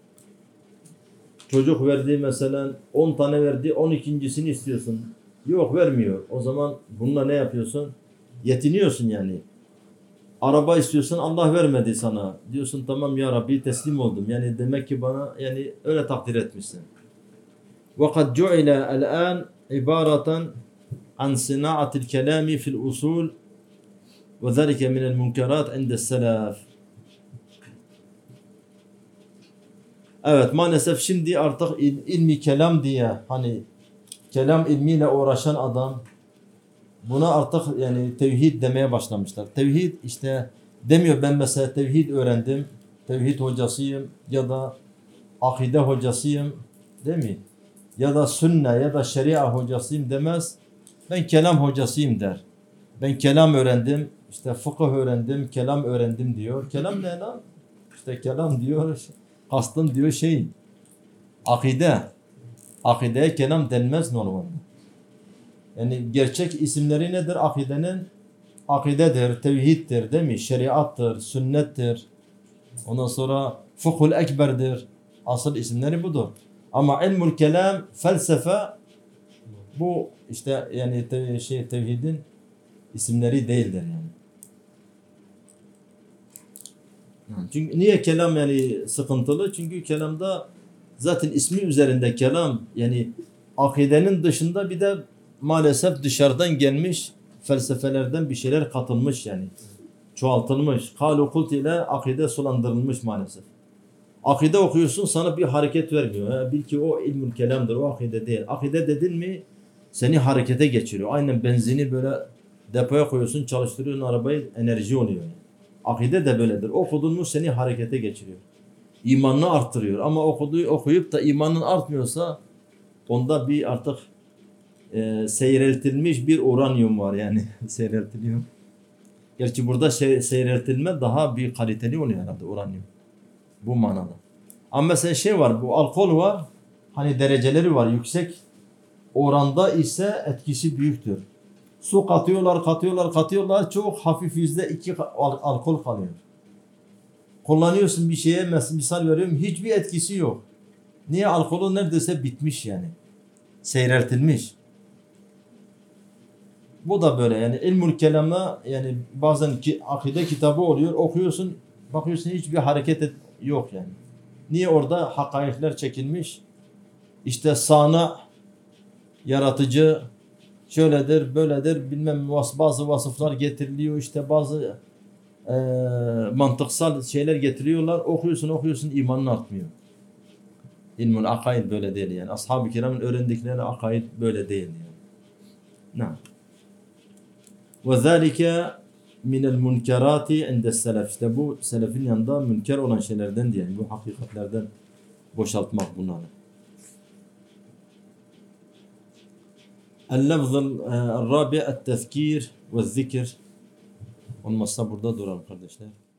Çocuk verdi mesela on tane verdi, on ikincisini istiyorsun. Yok, vermiyor. O zaman bununla ne yapıyorsun? Yetiniyorsun yani. Araba istiyorsun, Allah vermedi sana. Diyorsun tamam ya Rabbi, teslim oldum. Yani demek ki bana yani öyle takdir etmişsin. وَقَدْ جُعِلَ الْآنِ عِبَارَةً عن صناعة الكلام في الأصول وذلك من المنكرات عند السلف. Evet, maalesef şimdi artık il, ilmi kelam diye hani kelam ilmiyle uğraşan adam buna artık yani tevhid demeye başlamışlar. Tevhid işte demiyor, ben mesela tevhid öğrendim, tevhid hocasıyım ya da akide hocasıyım, değil mi? Ya da sünne ya da şeria hocasıyım demez. Ben kelam hocasıyım der. Ben kelam öğrendim, işte fıkıh öğrendim, kelam öğrendim diyor. Kelam ne lan? İşte kelam diyor, kastım diyor şey, akide. Akideye kelam denmez normalde. Yani gerçek isimleri nedir akidenin? Akidedir, tevhiddir, değil mi? Şeriattır, sünnettir. Ondan sonra fıkhul ekberdir. Asıl isimleri budur. Ama ilmul kelam, felsefe, bu işte yani te, şey tevhidin isimleri değildir yani. Çünkü niye kelam yani sıkıntılı? Çünkü kelamda zaten ismi üzerinde kelam, yani akidenin dışında bir de maalesef dışarıdan gelmiş felsefelerden bir şeyler katılmış yani. Çoğaltılmış. Kâlu kult ile akide sulandırılmış maalesef. Akide okuyorsun, sana bir hareket vermiyor. Ha, bil ki o ilmül kelamdır, o akide değil. Akide dedin mi seni harekete geçiriyor. Aynen benzini böyle depoya koyuyorsun, çalıştırıyorsun arabayı, enerji oluyor. Yani. Akide de böyledir. Okudun mu seni harekete geçiriyor. İmanını arttırıyor. Ama okuduğu okuyup da imanın artmıyorsa onda bir artık e, seyreltilmiş bir uranyum var yani. Seyreltiliyor. Gerçi burada şey, seyreltilme daha bir kaliteli oluyor herhalde uranyum. Bu manada. Ama mesela şey var, bu alkol var. Hani dereceleri var, yüksek oranda ise etkisi büyüktür. Su katıyorlar, katıyorlar, katıyorlar. Çok hafif yüzde iki al alkol kalıyor. Kullanıyorsun bir şeye, misal veriyorum, hiçbir etkisi yok. Niye? Alkolü neredeyse bitmiş yani. Seyreltilmiş. Bu da böyle yani ilmül kelama yani bazen ki, akide kitabı oluyor okuyorsun bakıyorsun hiçbir hareket et, yok yani. Niye orada hakaikler çekilmiş? İşte sana yaratıcı şöyledir böyledir bilmem vas bazı vasıflar getiriliyor işte bazı e, mantıksal şeyler getiriyorlar okuyorsun okuyorsun imanın artmıyor. İlmül akaid böyle değil yani. Ashab-ı kiramın öğrendikleri akaid böyle değil yani. Naam. Ve zâlike minel münkerâti indes selef. İşte bu selefin yanında münker olan şeylerden diye. Yani bu hakikatlerden boşaltmak bunları. El-lafzul rabi' et-tezkir ve zikir. Olmazsa burada duralım kardeşler.